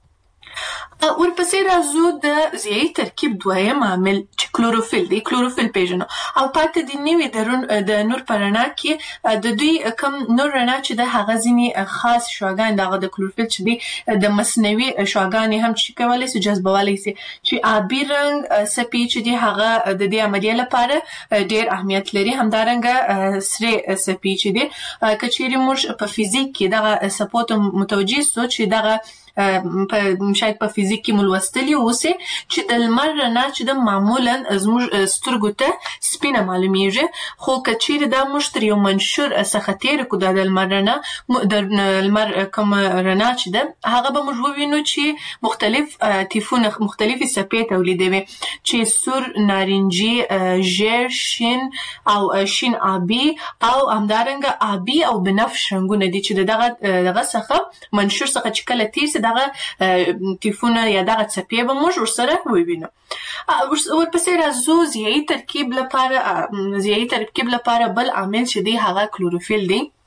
ورپسې راځو د ضیايي ترکیب دویم عامل چې کلوروفیل دی. کلوروفیل پیژنو او پاتې د نوې د نور په رڼا کې د دوی کم نور رڼا چې د هغه ځینې خاص شعاګان دغه د کلوروفیل چې دی د مصنوعي شعاګانې هم چې کولی سي جذبولی سي چې آبي رنګ سپي چې دی هغه د دې عملیې لپاره ډیر اهمیت لري. همدارنګه سرې سپي چې دی که چیرې موږ په فزیک کې دغه سپو ته متوجه سو چې دغه شاید په فزیک کې ملوستلی اوسه چې د لمر رڼا چې د معمولا زموږ سترګو ته سپینه معلومیږي خو کچیر دا مشتری یو منشور څخه تیر کو د لمر رڼا د لمر کوم رڼا چې ده هغه به موږ ووینو چې مختلف تیفونه مختلفي سپې تولیدوي چې سور، نارنجي، ژیړ، شین او شین آبي او همدارنګه آبي او بنفش رنگونه دي چې دغه څخه منشور څخه چې کله تیر دغه تیفونه یا دغه څپې به موږ ورسره ووینو. ورپسې راځو ضیايي ترکیب لپاره بل عامل چې دی هغه کلوروفیل دی.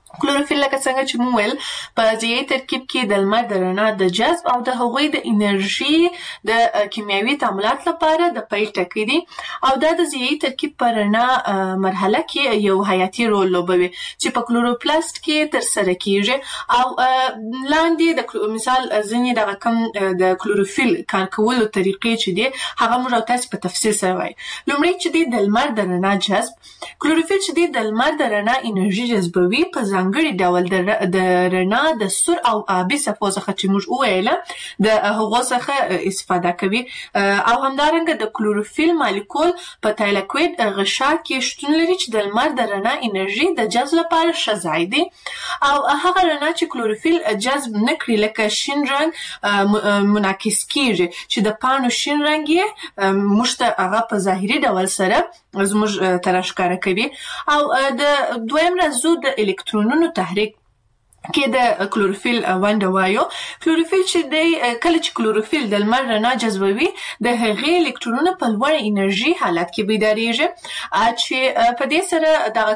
کلوروفیل لکه څنګه چې مو ویل په ضیايي ترکیب کې د لمر د رڼا د جذب او د هغوی د انرژي د کیمیاوي تعاملات لپاره د پیل ټکی دي او دا د ضیايي ترکیب په رڼا مرحله کې یو حیاتي رول لوبوي چې په کلوروپلاست کې ترسره کیږي او لاندې د مثال ځینې د کم د کلوروفیل کار کولو طریقې چې دي هغه موږ تاسو په تفصیل سره وایي. لومړی چې دی د لمر د رڼا جذب. کلوروفیل چې دی د لمر د رڼا انرژي جذبوي په ځانګړي ډول د رڼا د سور او آبي څپو څخه چې موږ وویل د هغو څخه استفاده کوي او همدارنګه د کلوروفیل مالیکول په تایلاکوید غشا کې شتون لري چې د لمر د رڼا انرژي د جذب لپاره ښه ځای دی او هغه رڼا چې کلوروفیل جذب نه کړي لکه شین رنګ منعکس کیږي چې د پاڼو شین رنګ یې موږ ته هغه په ظاهري ډول سره زموږ ته راښکاره کوي او د دویم راز د الکترونونو تحریک کې د کلوروفیل ونډه وایو. کلوروفیل چې دی کله چې کلوروفیل د لمر رڼا جذبوي د هغې الکترونونه په لوړ انرژي حالت کې بیداریږي چې په دې سره دغه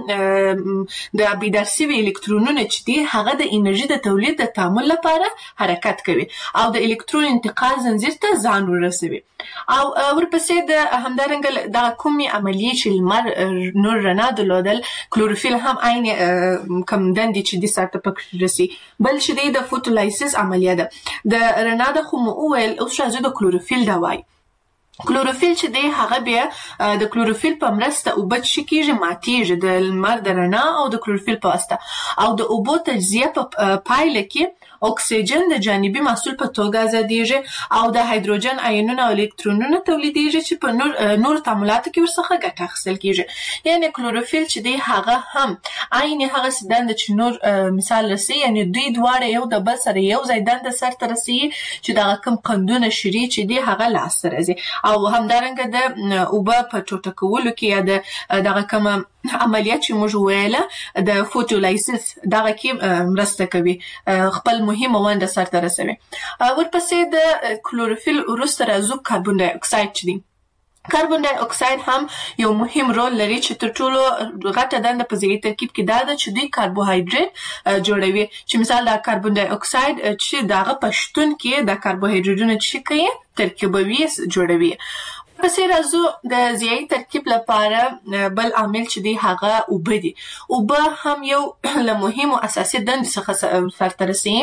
کم د بیدار شوي الکترونونه چې دي هغه د انرژي د تولید د تعامل لپاره حرکت کوي او د الکترون انتقال زنجیر ته ځان ورسوي او ورپسې د همدارنګه دغه کومې عملیې چې لمر نور رڼا درلودل کلوروفیل هم عین کم دندې چې دي سره پکې رسي. بل چې دی د فوټولایسیس عملیه ده د رڼا د خو مو ویل اوس راځو د کلوروفیل دا وایي. کلوروفیل چې دی هغه بیا د کلوروفیل په مرسته اوبه چې کیږي ماتیږي د لمر د رڼا او د کلوروفیل په واسطه او د اوبو تجزیه په پایله کې اکسیجن د جانبي محصول په توګه ازادیږي او د هایدروجن آیونونه او الکترونونه تولیدیږي چې په نور تعاملاتو کې ورڅخه ګټه اخیستل کیږي. یعنی کلوروفیل چې دی هغه هم عین هغه دنده چې نور مثال رسي یعنی دوی دواړه یو د بل سره یو ځای دنده سرته رسي چې دغه کم قندونه شری چې دی هغه لاسته راځي او همدارنګه د اوبه په ټوټه کولو کې یا دغه کم عملیات چې موږ ویله د فوټولایسیس دغه کې مرسته کوي خپل مهمه ونډه سرته رسوي. ورپسې د کلوروفیل وروسته راځو کاربن ډای اکساید چې دی. کاربن ډای اکساید هم یو مهم رول لري چې تر ټولو غټه دنده په ضیايي ترکیب کې دا ده چې دوی کاربوهایډریټ جوړوي چې مثال د کاربن ډای اکساید چې دغه په شتون کې د کاربوهایډریټونو چې کوي ترکیبوي جوړوي. پسې راځو د ضیايي ترکیب لپاره بل عامل چې دی هغه اوبه دي. اوبه هم یو له مهمو اساسي دندې څخه سرته رسي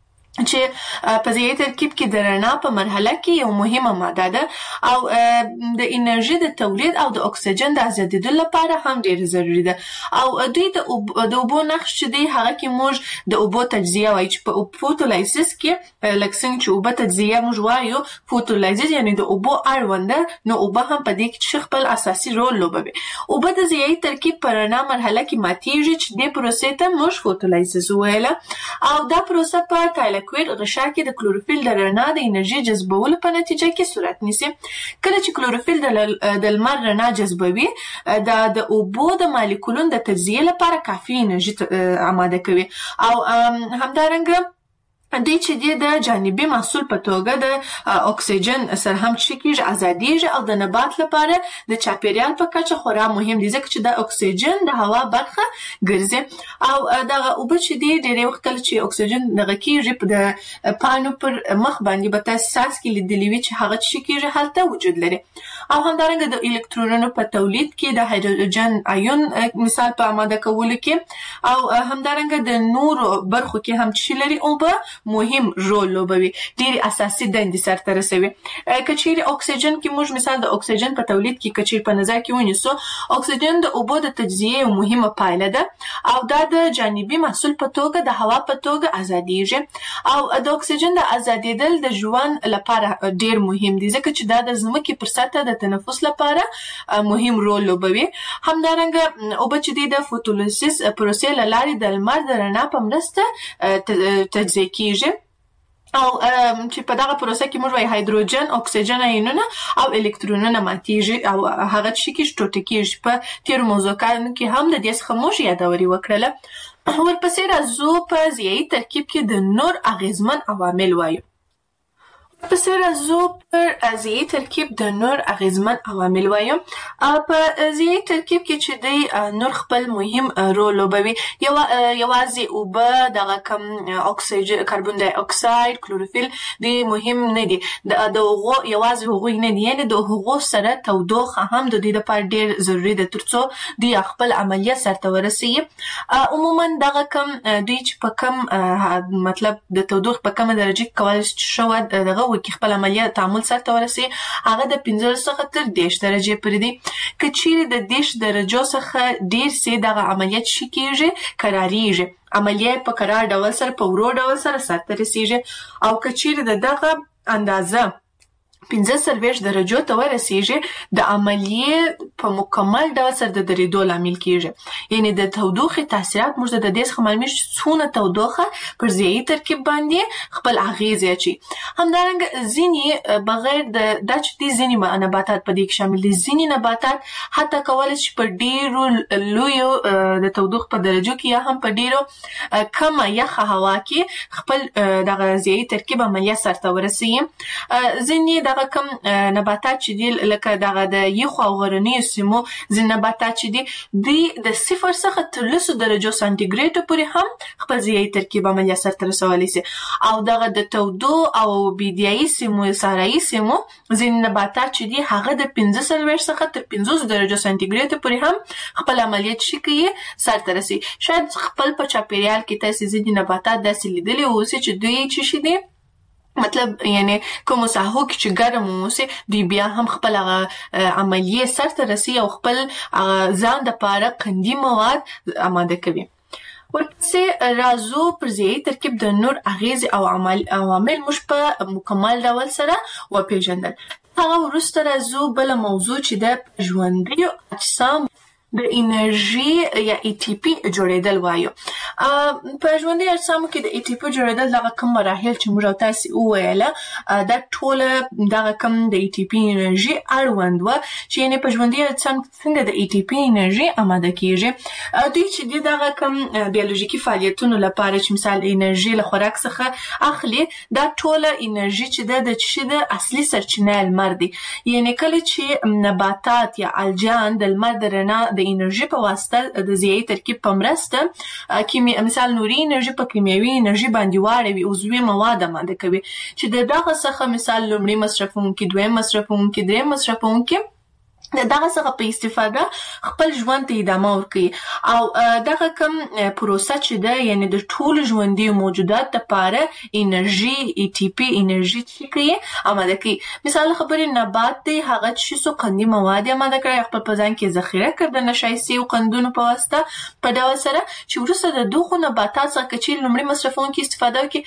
چې په ضیايي ترکیب کې د رڼا په مرحله کې یو مهمه ماده ده او د انرژي د تولید او د اکسیجن د ازادېدو لپاره هم ډېر ضروري ده او دوی د اوبو نقش چې دی هغه کې موږ د اوبو تجزیه وایي چې په فوټولایسیس کې لکه څنګه چې اوبه تجزیه موږ وایو فوټولایسیس یعنی د اوبو اړونده نو اوبه هم په دې کې خپل اساسي رول لوبوي. اوبه د ضیايي ترکیب په رڼا مرحله کې ماتیږي چې دې پروسې ته موږ فوټولایسیس ویله او دا پروسه په کویر غشا کې د کلوروفیل د رڼا د انرژي جذبولو په نتیجه کې صورت نیسي. کله چې کلوروفیل د لمر رڼا جذبوي د اوبو د مالیکولونو د تجزیه لپاره کافي انرژي آماده کوي او همدارنګه دوی چې دی د جانبي محصول په توګه د اکسیجن سره هم چې کیږي ازادیږي او د نبات لپاره د چاپیریال په کچه خورا مهم دي ځکه چې د اکسیجن د هوا برخه ګرځي او دغه اوبه چې دی ډېری وخت کله چې اکسیجن دغه کیږي د پاڼو پر مخ باندې به تاسو ساس کې لیدلی وي چې هغه چې کیږي هلته وجود لري او همدارنګه د الکترونونو په تولید کې د هایدروجن آیون مثال په آماده کولو کې او همدارنګه د نورو برخو کې هم چې لري اوبه مهم رول لوبوي ډېری اساسي دندې سرته رسوي. کچېرې اکسیجن کې موږ مثال د اکسیجن په تولید کې کچېرې په نظر کې ونیسو اکسیجن د اوبو د تجزیه یو مهمه پایله ده او دا د جانبي محصول په توګه د هوا په توګه ازادیږي او د اکسیجن د ازادېدل د ژوند لپاره ډېر مهم دي ځکه چې دا د ځمکې پر سطحه د تنفس لپاره مهم رول لوبوي. همدارنګه اوبه چې د فوټولایسیس پروسې له لارې د لمر د رڼا په مرسته تجزیه کیږي او چې په دغه پروسه کې موږ وایي هایدروجن اکسیجن آیونونه او الکترونونه ماتیږي او هغه چې کې ټوټه کیږي. په تیر موضوعاتو کې هم د دې څخه موږ یادوري وکړله. ورپسې راځو په ضیايي ترکیب کې د نور اغیزمن عوامل وایو. پسې راځو پر غذایي ترکیب د نور اغیزمن عوامل وایو. په غذایي ترکیب کې چې دی نور خپل مهم رول لوبوي. یوازې اوبه، دغه کم اکسیجن، کاربن ډای اکساید، کلوروفیل دی مهم نه دي. د هغو یوازې هغوی نه دي، یعنې د هغو سره تودوخه هم د دې لپاره ډېر ضروري ده ترڅو دوی خپل عملیه سرته ورسوي. عموما دغه کم دوی چې په کم مطلب د تودوخې په کمه درجه کې کولی شوی دغه وکړي خپل عملیه تعامل سرته ورسوي، هغه د 15 څخه تر 10 درجې پورې دی. که چیرې د 10 درجو څخه ډېر سي دغه عملیات شي کېږي، قراریږي. عملیه په قرار ډول سره، په ورو ډول سره سرته رسیږي. او که چیرې د دغه اندازه 15 درجو ته ورسیږي، د عملیې په مکمل ډول سره د درېدو لامل کېږي. یعنې د تودوخې تاثیرات موږ د دې څخه معلومیږي چې څونه تودوخه پر غذایي ترکیب باندې خپل اغیزې اچوي. همدارنګه ځینې بغیر دا چې دي ځینې نباتات په دې کې شامل دي. ځینې نباتات حتی کولی شي په ډېرو لویو د تودوخې په درجو کې یا هم په ډېرو کمه یخه هوا کې خپل دغه غذایي ترکیب عملیه سرته ورسوي. ځینې دغه کم نباتات چې دي لکه دغه د یخو او غرنیو سیمو ځینې نباتات چې دي دوی د 0 څخه تر 10 درجو سانتیګریډو پورې هم خپل غذایي ترکیب عملیه سرته رسولی شي. او دغه د تودو او بیدیایي سیمو، صحرایي سیمو ځینې نباتات چې دي هغه د 15 څخه تر 50 درجو سانتیګریډو پورې هم خپل عملیات شي کوي سرته رسي. شاید خپل په چاپیریال کې تاسو ځینې نباتات داسې لیدلي اوسئ چې دوی چې شي دي مطلب یعنی کوم ساحو کې چې ګرم اوسي دوی بیا هم خپل عملیه سرته رسي او خپل ځان د پاره قندي مواد آماده کوي. ورپسې راځو پر غذایي ترکیب د نور اغیز او عوامل موږ په مکمل ډول سره وپېژندل. هغه وروسته راځو بل موضوع چې د ژوندیو اجسام د انرژي یا ATP جوړېدل وایو. په ژوندي اجسامو کې د ATP جوړېدل دغه کم مراحل چې موږ تاسو وویله دا ټوله دغه کم د ATP انرژي اړوند و چې یعنې په ژوندي اجسام څنګه د ATP انرژي آماده کېږي. دوی چې دغه کم بیولوژیکي فعالیتونو لپاره چې مثال انرژي له خوراک څخه اخلي، دا ټوله انرژي چې د اصلي سرچینه لمر دی. یعنې کله چې نباتات یا الجان د لمر د رڼا د انرژي په واسطه د غذایي ترکیب په مرسته مثال نوري انرژي په کیمیاوي انرژي باندې واړوي، عضوي مواد آماده کوي چې دغه څخه مثال لومړی مصرفونکي، دویم مصرفونکي، دریم مصرفونکي دغه څخه په استفاده خپل ژوند ته ادامه ورکوي. او دغه کم پروسه چې ده یعنی د ټول ژوندي موجودات لپاره انرژي ATP انرژي چې کوي آماده کوي. مثال خبرې نبات دی، هغه چې څو قندي مواد آماده کړي خپل په ځان کې ذخیره کړي د نشایستي او قندونو په واسطه په ډول سره چې وروسته د دغو نباتات څخه چې لومړی مصرفونکي استفاده وکړي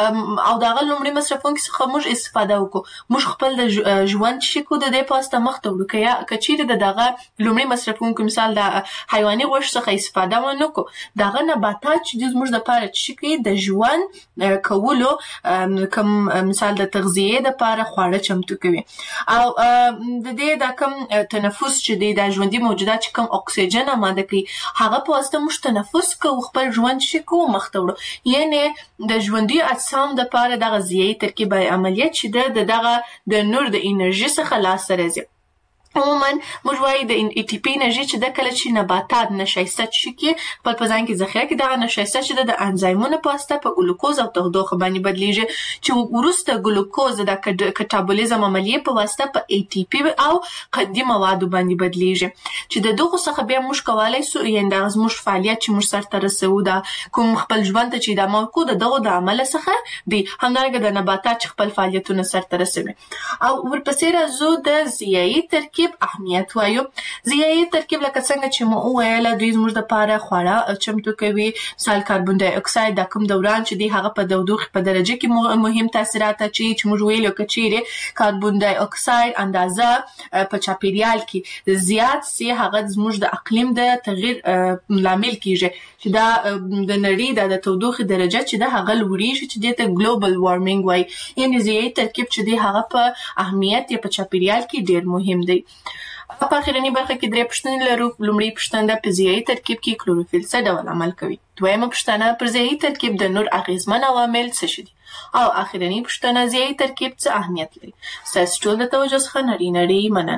او دغه لومړی مصرفونکي څخه موږ استفاده وکړو، موږ خپل د ژوند چې کو د دې په واسطه مخ ته وړو. چیرې دغه لومړی مصرفونکو مثال د حیواني غوښې څخه استفاده ونه کړو، دغه نباتات چې زموږ لپاره چې کوي د ژوند کولو کوم مثال د تغذیه لپاره خواړه چمتو کوي. او د دې د کوم تنفس چې د ژوندي موجودات چې کوم اکسیجن آماده کوي هغه په واسطه موږ تنفس کوو، خپل ژوند چې کوو مخ ته وړو. یعنی د ژوندي اجسام لپاره د غذایي ترکیب عملیات چې دغه د نور د انرژي څخه لاسته راځي. عموما موږ وایو د ATP انرژي چې د کله چې نباتات نشایسته چې کې خپل په ځان کې ذخیره کړي، دغه نشایسته چې د انزایمونو په واسطه په ګلوکوز او تودوخه باندې بدلیږي چې وروسته ګلوکوز د کټابولیزم عملیې په واسطه په ATP او قندي موادو باندې بدلیږي چې د دغه څخه بیا موږ کولای شو یعنې د زموږ فعالیت چې موږ سرته رسوو دا کوم خپل ژوند ته چې ادامه ورکوو دغه د عمل څخه دی. همدارنګه د نباتات چې خپل فعالیتونه سرته رسوي. او ورپسې راځو د غذایي ترکیب اهمیت وایو. غذایي ترکیب لکه څنګه چې مو وویله دوی زموږ لپاره خواړه چمتو کوي. مثال کاربن ډای اکساید د کوم دوران چې دی هغه په تودوخې په درجه کې مهم تاثیرات اچوي چې موږ ویلو که چیرې کاربن ډای اکساید اندازه په چاپیریال کې زیات سي هغه زموږ د اقلیم د تغییر لامل کیږي چې دا د نړۍ د تودوخې درجه چې ده هغه لوړیږي چې دې ته ګلوبل وارمینګ وایي. یعنې غذایي ترکیب چې دی هغه په اهمیت یې په چاپیریال کې ډیر مهم دی. په اخرنی برخه کې درې پوښتنې لرو. لومړی پوښتنه د فزیایي ترکیب کې کلوروفیل څه ډول عمل کوي؟ دویمه پوښتنه پر ځایي ترکیب د نور اغیزمن عوامل څه دي؟ او اخرنی پوښتنه ځایي ترکیب څه اهمیت لري؟ ستاسو ټول د توجه څخه نړۍ مننه.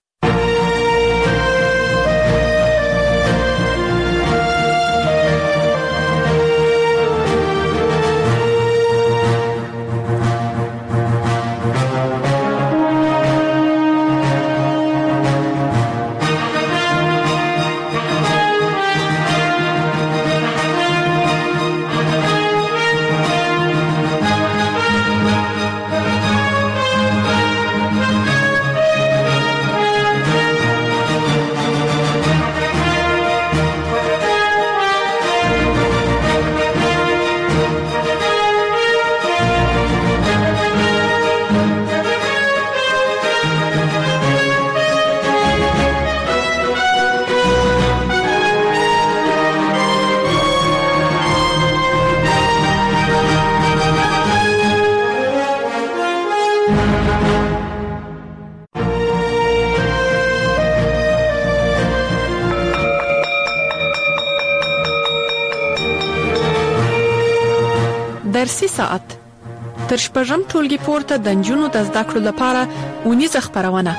درسي ساعت تر شپږم ټولګي پورته د نجونو د زده کړو لپاره ونیزه خبرونه.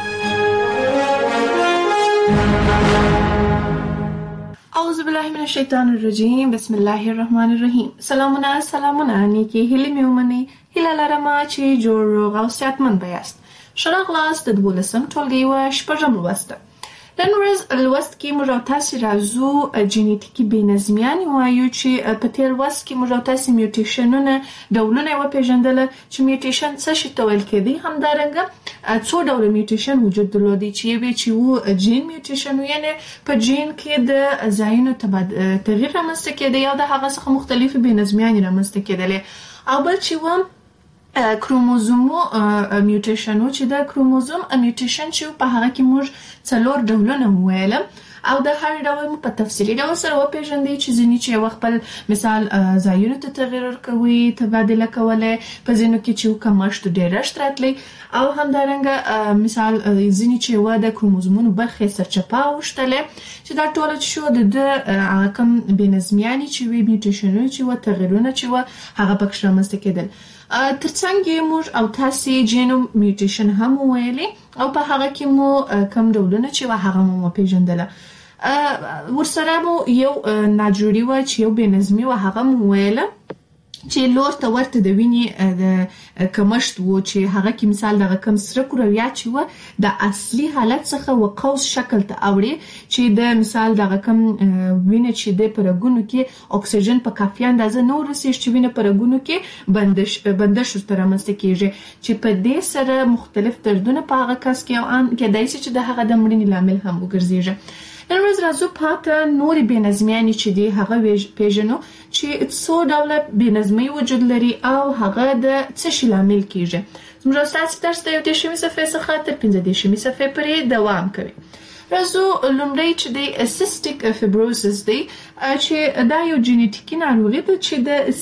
اعوذ بالله من الشیطان الرجیم. بسم الله الرحمن الرحیم. سلامونه نیکی هیله میومنی هیله لرم چې جوړ روغ او صحتمند بیاست. ښه راغلاست د 12م ټولګي و شپږم لوست. نن ورځ لوست کې موږ تاسو راځو جینیټیکي بېنظمیان وایو چې په تیر لوست کې موږ تاسو میوټیشنونه ډولونه وپېژندل چې میوټیشن څه شي ته ویل کېدی. همدارنګه څو ډول میوټیشن وجود درلودي چې وو جین میوټیشن یعنی په جین کې د ځایونو تغییر رامنځته کېدی یا د هغه څخه مختلفې بېنظمیان رامنځته کېدلې. او بل چې وو کروموزومو میوټیشن چې د کروموزوم میوټیشن چې په هغه کې موږ 4 ډولونه وویل او د هر ډول په تفصیلي ډول سره وپېژندې چې ځینې چې خپل مثال ځایونو ته تغییر ورکوي تبادله کوله په ځینو کې چې کمښت ډېرښت راتلی او همدارنګه مثال ځینې چې د کروموزومونو برخې سرچپه اوښتلې چې دا ټول چې شو د کوم بېنظمیانې چې وي میوټیشنونه چې وو تغییرونه چې وو هغه پکې رامنځته کېدل. ترڅنګ موږ او تاسو جینوم میوټیشن هم ویلي او په هغه کې مو کم ډولونه چې هغه مو پیژندل. ورسره مو یو ناجوړي و چې یو بېنظمي و هغه مو ویل چې لور ته ورته د وینې د کمښت و چې هغه کې مثال دغه کم سره کرویات چې و د اصلي حالت څخه و قوس شکل ته اوړي چې د مثال دغه کم وینې چې د پرګونو کې اکسیجن په کافي اندازه نه ورسیږي چې وینې پرګونو کې بندش ورته رامنځته کیږي چې په دې سره مختلف دردونه په هغه کس کې او ان کېدای شي چې د هغه د مړینې لامل هم وګرځي. نن ورځ راځو پاته نورې بېنظمیانې چې دي هغه پیژنو چې څو ډوله بېنظمۍ وجود لري او هغه د څه شي لامل کیږي. زموږ ستاسو درس د 10مې صفحې څخه تر 15مې صفحې پورې دوام کوي. راځو لومړی چې د سیسټیک فایبروسس دی چې دا یو جینیټیکي ناروغي ده چې د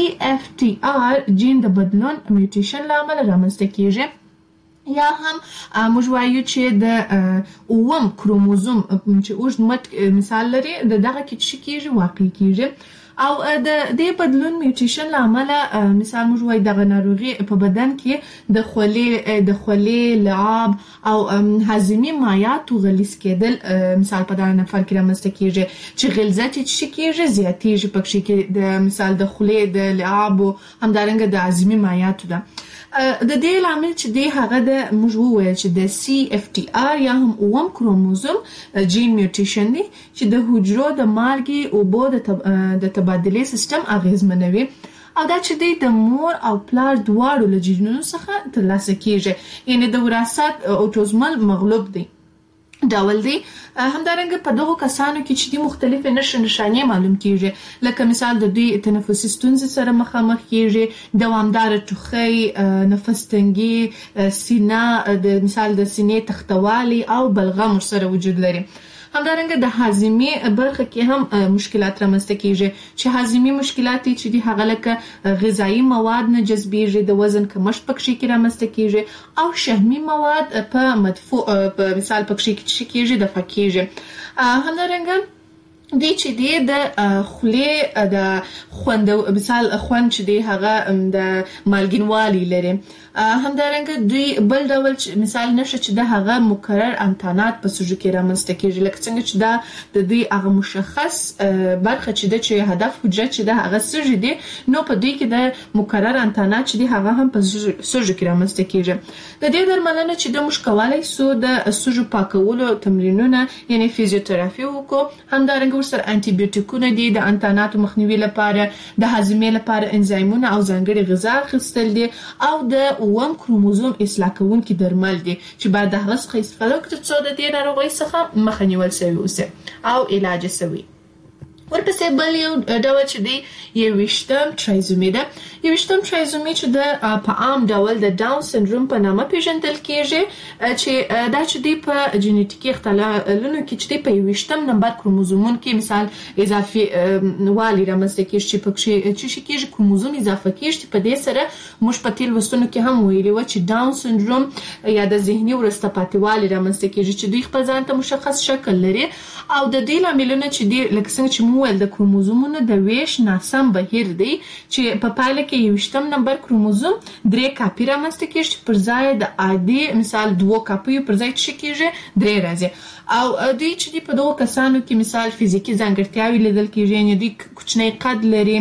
CFTR جین د بدلون میوټیشن له امله رامنځته کیږي یا هم موږ وایو چې د اووم کروموزوم چې اوږد مټ مثال لري دغه کې څه کیږي واقع کیږي او د دې بدلون میوټیشن له امله مثال موږ وایو دغه ناروغي په بدن کې د خولې لعاب او هاضمي مایعاتو غلیظ کېدل مثال په دغه نفر کې رامنځته کیږي چې غلظت یې څه کیږي زیاتېږي پکې کې د مثال د خولې د لعاب او همدارنګه د هاضمي مایعاتو ده. د دې لامل چې دی هغه د موږ وویل چې د CFTR یا هم اووم کروموزوم جین میوټیشن دی چې د حجرو د مالګې اوبو د تبادلې سیستم اغیزمنوي او دا چې دی د مور او پلار دواړو له جینونو څخه ترلاسه کیږي یعنی د وراثت اوټوزمل مغلوب دی ډول دی. همدارنګه په دغو کسانو کې چې د مختلفې نښانې معلوم کیږي لکه مثال د دوی تنفسي ستونزې سره مخامخ کیږي دوامدار ټوخی نفس تنګي سینه د مثال د سینې تختوالی او بلغم سره وجود لري. همدارنګه د هاضمې برخه کې هم مشکلات رامنځته کیږي چې هاضمې مشکلات چې دي هغه لکه غذایی مواد نه جذبېږي، د وزن کمښت پکې کې رامنځته کیږي او شحمي مواد په مدفوع په مثال پکې کېږي د فکیږي. همدارنګه دی چې دی د خولې د خوند مثال خوند چې دی هغه د مالګینوالي لري. همدارنګه دوی بل ډول مثال نشه چې د هغه مکرر انتانات په سوژو کې رامنځته کیږي، لکه څنګه چې دا د دوی هغه مشخص برخه چې د چې هدف حجره چې د هغه سوژو دی، نو په دوی کې د مکرر انتانات چې دی هغه هم په سوژو کې رامنځته کیږي. د دې درملنه چې د مشکوالي سو د سوژو پاکولو تمرینونه یعنی فزیوتراپي وکړو. همدارنګه ورسره انټي بیوټیکونه دي د انتاناتو مخنیوي لپاره، د هاضمې لپاره انزایمونه او ځانګړي غذا اخیستل دي او د اوم کروموزوم اصلاح کوونکي درمل دي چې باید د هغه څخه استفاده وکړي ترڅو د دې ناروغۍ څخه مخه نیول شوی اوسي او علاج شوی. ورپسې بل یو ډول چې دی 21م ټرایزومي ده. 21م ټرایزومي چې د په عام ډول د ډاون سندروم په نامه پیژندل کیږي، چې دا چې دی په جینیټیکي اختلالونو کې چې دی په 21م نمبر کروموزومون کې مثال اضافي والی رامنځته کیږي چې پکې چې کیږي کروموزوم اضافه کیږي. په دې سره موږ په تیر وستونو کې هم ویلي و چې ډاون سندروم یا د ذهني ورسته پاتې والی رامنځته کیږي چې دوی خپل ځان ته مشخص شکل لري او د دې لاملونه چې دی لکه څنګه چې ول د کروموزومونو د ویش ناسم بهیر دی چې په پایله کې 21م نمبر کروموزوم 3 کاپی رامنځته کیږي پر ځای د عادي مثال 2 کاپی پر ځای چې کیږي 3 راځي. او دوی چې په دغه کسانو کې مثال فزیکی ځانګړتیاوې لیدل کیږي، یعنی دوی کوچنی قد لري،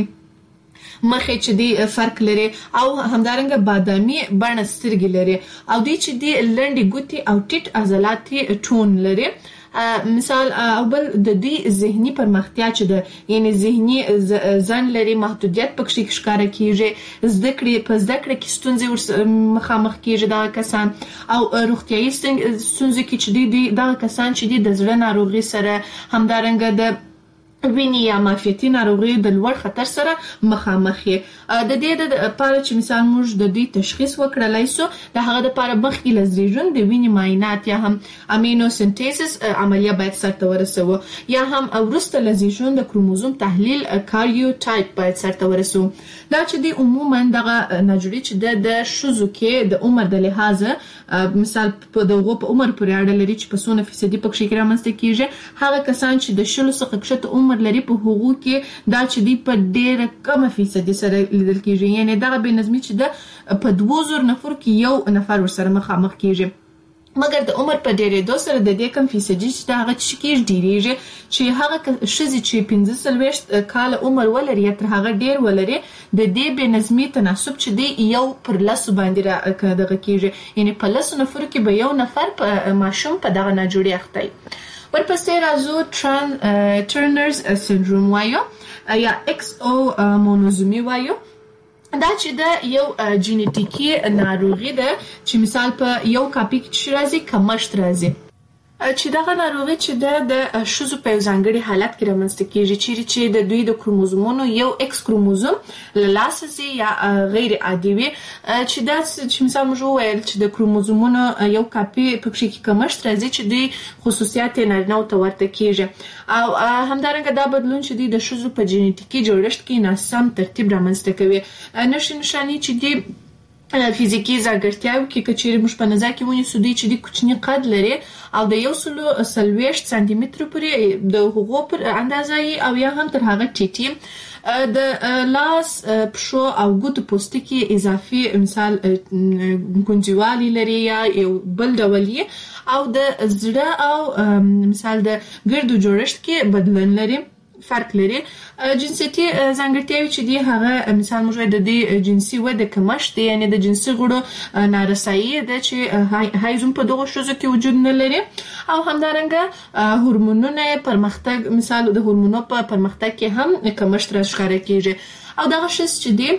مخې چې دی فرق لري او همدارنګه بادامي بڼه سترګې لري او دوی چې دی لنډې ګوتې او ټیټ عضلاتي ټون لري. مثال او بل د دې ذهني پرمختیا چې د یعنی ذهني ځان لري محدودیت پکې ښکارا کیږي، زده کړې کې ستونزې مخامخ کیږي دا کسان او روغتیايي ستونزې کې چې دی دا کسان چې دی د زړه ناروغي سره همدارنګه د ویني یا معافیتي ناروغي د لوړ خطر سره مخامخ دي. د دې لپاره چې مثال موږ د دې تشخیص وکړلای سو د هغه لپاره مخکې لزیجون د ویني معاینات یا هم امینو سنتیسس عملیه باید سرته ورسوي یا هم ورسته لزیجون د کروموزوم تحلیل کاریوټایپ باید سرته ورسوي. دا چې دی عموما دغه نجوري چې د شوزو کې د عمر د لحاظه مثال په دغه په عمر پورې اړه لري چې په څونه فیصدي پکې رامنځته کیږي. هغه کسان چې د شلو څخه کښته عمر لري په هغو کې دا چې دی په ډېره کمه فیصدي سره لیدل کیږي، یعنی دغه بې نظمي چې د په 2000 نفر کې یو نفر ورسره مخامخ کیږي. مګر د عمر په ډېرېدو سره د دې کم فیصدي چې د هغه چې کېږي ډېرېږي چې هغه ښځې چې 45 کاله عمر ولري یا تر هغه ډېر ولري د دې بې نظمي تناسب چې دی یو پر لسو باندې دغه کېږي، یعنی په لسو نفرو کې به یو نفر په ماشوم په دغه ناجوړي اخته وي. ورپسې راځو ټرنرز سندروم وایو یا ایکس او مونوزومي وایو. دا چې د یو جینیټیکي ناروغي ده چې مثال په یو کاپی کې راځي کمښت راځي چې دغه ناروغي چې د شوزو په ځانګړي حالت کې رامنځته کیږي چې د دوی د کروموزومونو یو ایکس کروموزوم له لاسه یا غیر عادي وي چې دا چې مثال موږ وایل چې د کروموزومونو یو کاپی په کې کمښت راځي چې دوی خصوصیات نارینه او ورته کیږي او همدارنګه دا بدلون چې دوی د شوزو په جینیټیکي جوړښت کې ناسم ترتیب رامنځته کوي. نشانی چې دی فزیکی ځانګړتیاوې کې کچېرې موږ په نظر کې ونیسو دوی چې د کوچني قد لري او د 140 سانتي متر پورې د هغو پر اندازه او یا هم تر هغه ټیټي د لاس پښو او ګوتو پوستکي اضافي مثال ګونځوالي لري یا یو بل ډول او د زړه او مثال د ګردو جوړښت کې بدلون لري فرق لري. جنسيتي ځانګړتیاوې چې دی هغه مثال موږ د دې جنسي وده کمښت دی، یعنی د جنسي غړو نارسایي ده چې هایزم په دغه شوزو کې وجود نه لري او همدارنګه هورمونونه پرمختګ مثال د هورمونو په پرمختګ کې هم کمښت راښکاره کیږي او دغه شس چې دی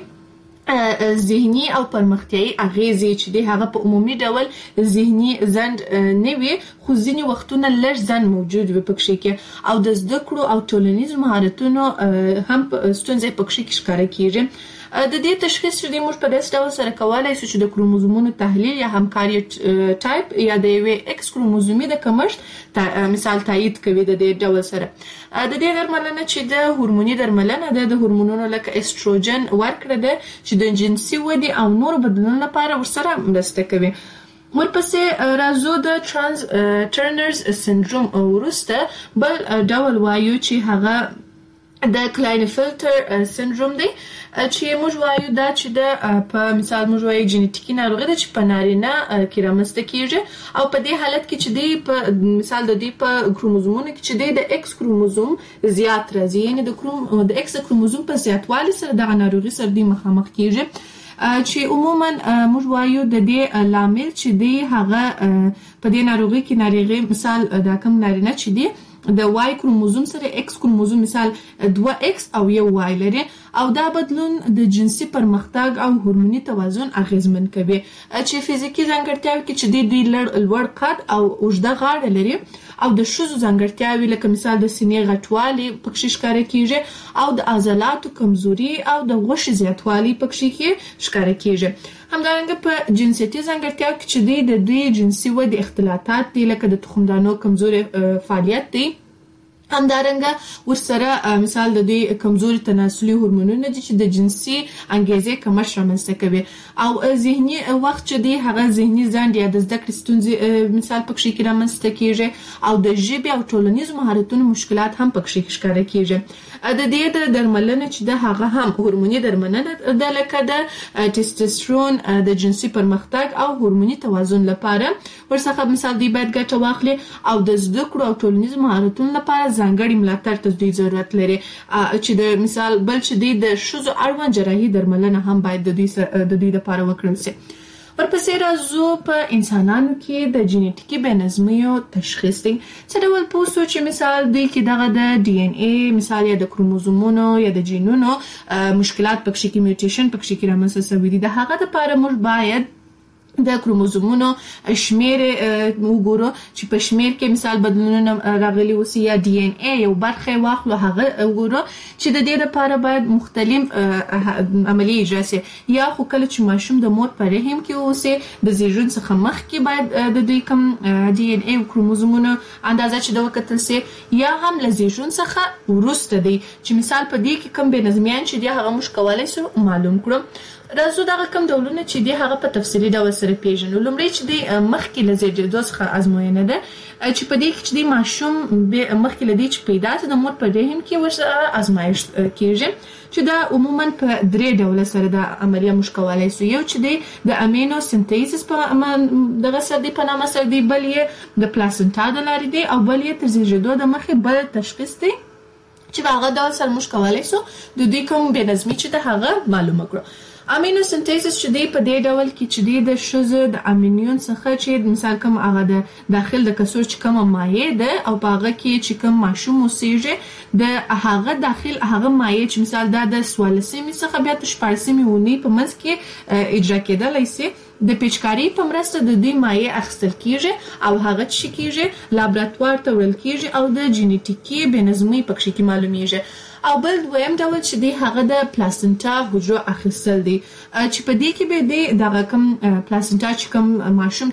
ذهني او پرمختیايي اغیزې چې دی هغه په عمومي ډول ذهني زند نه وي خو ځینې وختونه لږ زند موجود وي پکې کې او د زده کړو او ټولنیز مهارتونو هم ستونزې پکې ښکاره کیږي. د دې تشخیص چې موږ په داسې ډول سره کولای شو چې د کروموزومونو تحلیل یا همکاري ټایپ یا د یوې ایکس کروموزومي د کمښت مثال تایید کوي د دې ډول سره. د دې درملنه چې د هورموني درملنه ده د هورمونونو لکه استروجن ورکړه ده چې د جنسي ودې او نور بدلون لپاره ورسره مرسته کوي. ورپسې راځو د ترانس ټرنرز سندروم وروسته بل ډول وایو چې هغه د کلاینفلټر سندروم دی چې موږ وایو دا چې د په مثال موږ وایو جینیټیکي ناروغي ده چې په نارینه کې رامنځته کیږي او په دې حالت کې چې دی په مثال د دې په کروموزومونو کې چې دی د ایکس کروموزوم زیات راځي یعنی د ایکس کروموزوم په زیاتوالي سره د ناروغي سره دی مخامخ کیږي چې عموما موږ وایو د دې لامل چې دی هغه په دې ناروغي کې ناروغي مثال دا کوم نارینه چې دی د وای کروموزوم سره ایکس کروموزوم مثال 2x او 1y لري او دا بدلون د جنسي پرمختګ او هورموني توازن اغیزمن کوي چې فزیکی ځانګړتیاوې کې چې دوی لوړ قد او اوږده غاړه لري او د ښځو ځانګړتیاوې لکه مثال د سینې غټوالی پکې ښکاره کیږي او د عضلاتو کمزوري او د غوښې زیاتوالی پکې ښکاره کیږي. همدارنګه په جنسیتي ځانګړتیاوو کې چې د دوی جنسي ودې اختلاطات دي لکه د تخمدانو کمزوري فعالیت دی. همدارنګه ورسره مثال د دې کمزوري تناسلي هورمونونه دي چې د جنسي انګیزې کمښت رامنځته کوي او ذهني وخت چې دی هغه ذهني ځنډ یا د زده کړې ستونزې مثال پکې کې رامنځته کیږي او د ژبې او ټولنیزو مهارتونو مشکلات هم پکې ښکاره کیږي. د دې د درملنه چې د هغه هم هورموني درملنه د لکه د ټیسټوسترون د جنسي پرمختګ او هورموني توازن لپاره ورڅخه مثال دی باید ګټه واخلي او د زده کړو او ټولنیزو مهارتونو لپاره ځانګړي ملاتړ ته دوی ضرورت لري چې د مثال بل چې د ښځو اړوند جراحي درملنه هم باید د دوی لپاره وکړل شي. ورپسې راځو په انسانانو کې د جینیټیکي بې نظمیو تشخیص دی. څه ډول پوه شو چې مثال دوی کې دغه د ډي ان اي مثال یا د کروموزومونو یا د جینونو مشکلات پکې کې میوټیشن پکې کې رامنځته شوي دي. د هغه لپاره موږ باید د کروموزومونو شمیر وګورو چې په شمیر کې مثال بدلونونه راغلي اوسي یا ډي ان اي یو برخه واخلو هغه وګورو چې د دې لپاره باید مختلف عملیې اجرا شي یا خو کله چې ماشوم د مور په رحم کې اوسي د زیږون څخه مخکې باید د دوی کوم ډي ان اي کروموزومونو اندازه چې د وکتل شي یا هم له زیږون څخه وروسته دی چې مثال په دې کې کوم بې نظمیان چې دی هغه موږ کولای شو معلوم کړو. راځو دغه کوم ډولونه چې دی هغه په تفصیلي ډول سره پیژنو. لومړی چې دی مخکې له زیږیدو څخه ازموینه ده چې په دې کې چې دی ماشوم مخکې له دې چې پیدا شي د مور په رحم کې ورسره ازمایښت کیږي چې دا عموما په درې ډوله سره د عملیه موږ کولای شو. یو چې دی د امینو سنتیسس په دغه سره دی په نامه سره دی بل یې د پلاسنټا د لارې دی او بل یې تر زیږیدو د مخکې بل تشخیص دی چې په هغه ډول سره موږ کولای شو د دوی کوم بې نظمي چې د هغه معلومه کړو. امینو سنتیسس چې دی په دې ډول کې چې دی د ښځو د امینیون څخه چې مثال کوم هغه د داخل د کڅوړ چې کومه مایع ده او په هغه کې چې کوم ماشوم اوسېږي د هغه داخل هغه مایع چې مثال دا د 14مې څخه بیا تر 14مې اونۍ په منځ کې اجرا کېدلی شي د پیچکاري په مرسته د دې مایع اخیستل کیږي او هغه چې کیږي لابراتوار ته وړل کیږي او د جینیټیکي بې نظمۍ پکې کې معلومیږي. او بل دویم ډول چې دی هغه د پلاسنټا حجرو اخیستل دی چې په دې کې به دی دغه کوم پلاسنټا چې کوم ماشوم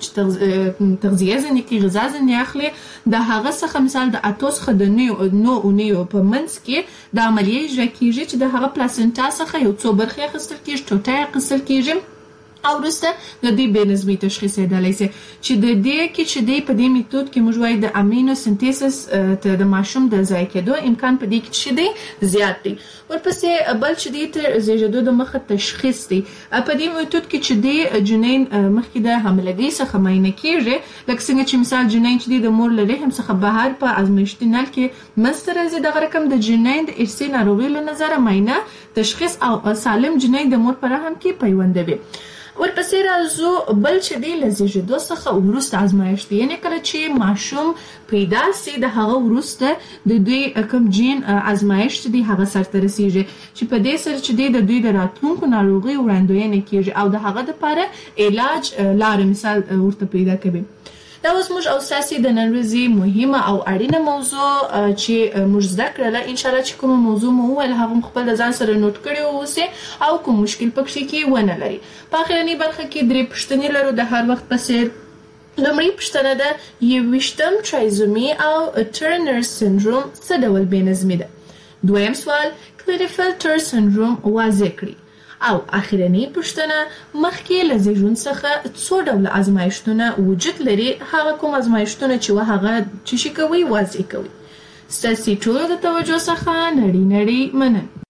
چې تغذیه ځنې کې غذا ځنې اخلي د هغه څخه مثال د اتوس خه د نو اونیو په منځ کې د عملیې اجرا کیږي چې د هغه پلاسنټا څخه یو څو برخې اخیستل کیږي ټوټه اخیستل کیږي او وروسته د دې بې نظمۍ تشخیص یېدلی شي چې د دې کې چې دی په دې میتود کې موږ وایو د امینو سنتیسس د ماشوم د ضایع کېدو امکان په دې کې چې دی زیات دی. ورپسې بل چې دی تر زیږیدو د مخه تشخیص دی په دې میتود کې چې دی جنین مخکې د حاملګۍ څخه معاینه کیږي لکه څنګه چې مثال جنین چې دی د مور له رحم څخه بهر په ازمایښتي نل کې منځته راځي دغه رقم د جنین د ارثي ناروغۍ له نظره معاینه تشخیص او سالم جنین د مور په رحم کې پیوندوي. ورپسې راځو بل چې دی له زیږیدو څخه وروسته ازمایښت یعنی کله چې ماشوم پیدا سي د هغه وروسته د دوی کوم جین ازمایښت دی هغه سرته رسیږي چې په دې سره چې دی د دوی د راتلونکو ناروغي وړاندوینه کیږي او د هغه لپاره علاج لارې مثال ورته پیدا کوي. دا اوس موږ او ساسي د نن ورځې مهمه او اړینه موضوع چې موږ زده کړله ان شاء الله چې کوم موضوع مو ول هغه خپل ځان سره نوٹ کړی اوسه او کوم مشکل پکې کې ونه لري. په اخرنی برخه کې درې پوښتنې لرو د هر وخت په څیر. لومړی پوښتنه ده 21 ترایزومي او ټرنر سندروم څه ډول بې نظمي ده. دویم سوال کلیرفلټر سندروم واضح کړئ. او اخرنی پوښتنه مخکې له زیږون څخه څو ډول ازمایښتونه وجود لري هغه کوم ازمایښتونه چې هغه چې شي کوي واضح کوي. ستاسو ټول د توجه څخه نړۍ مننه.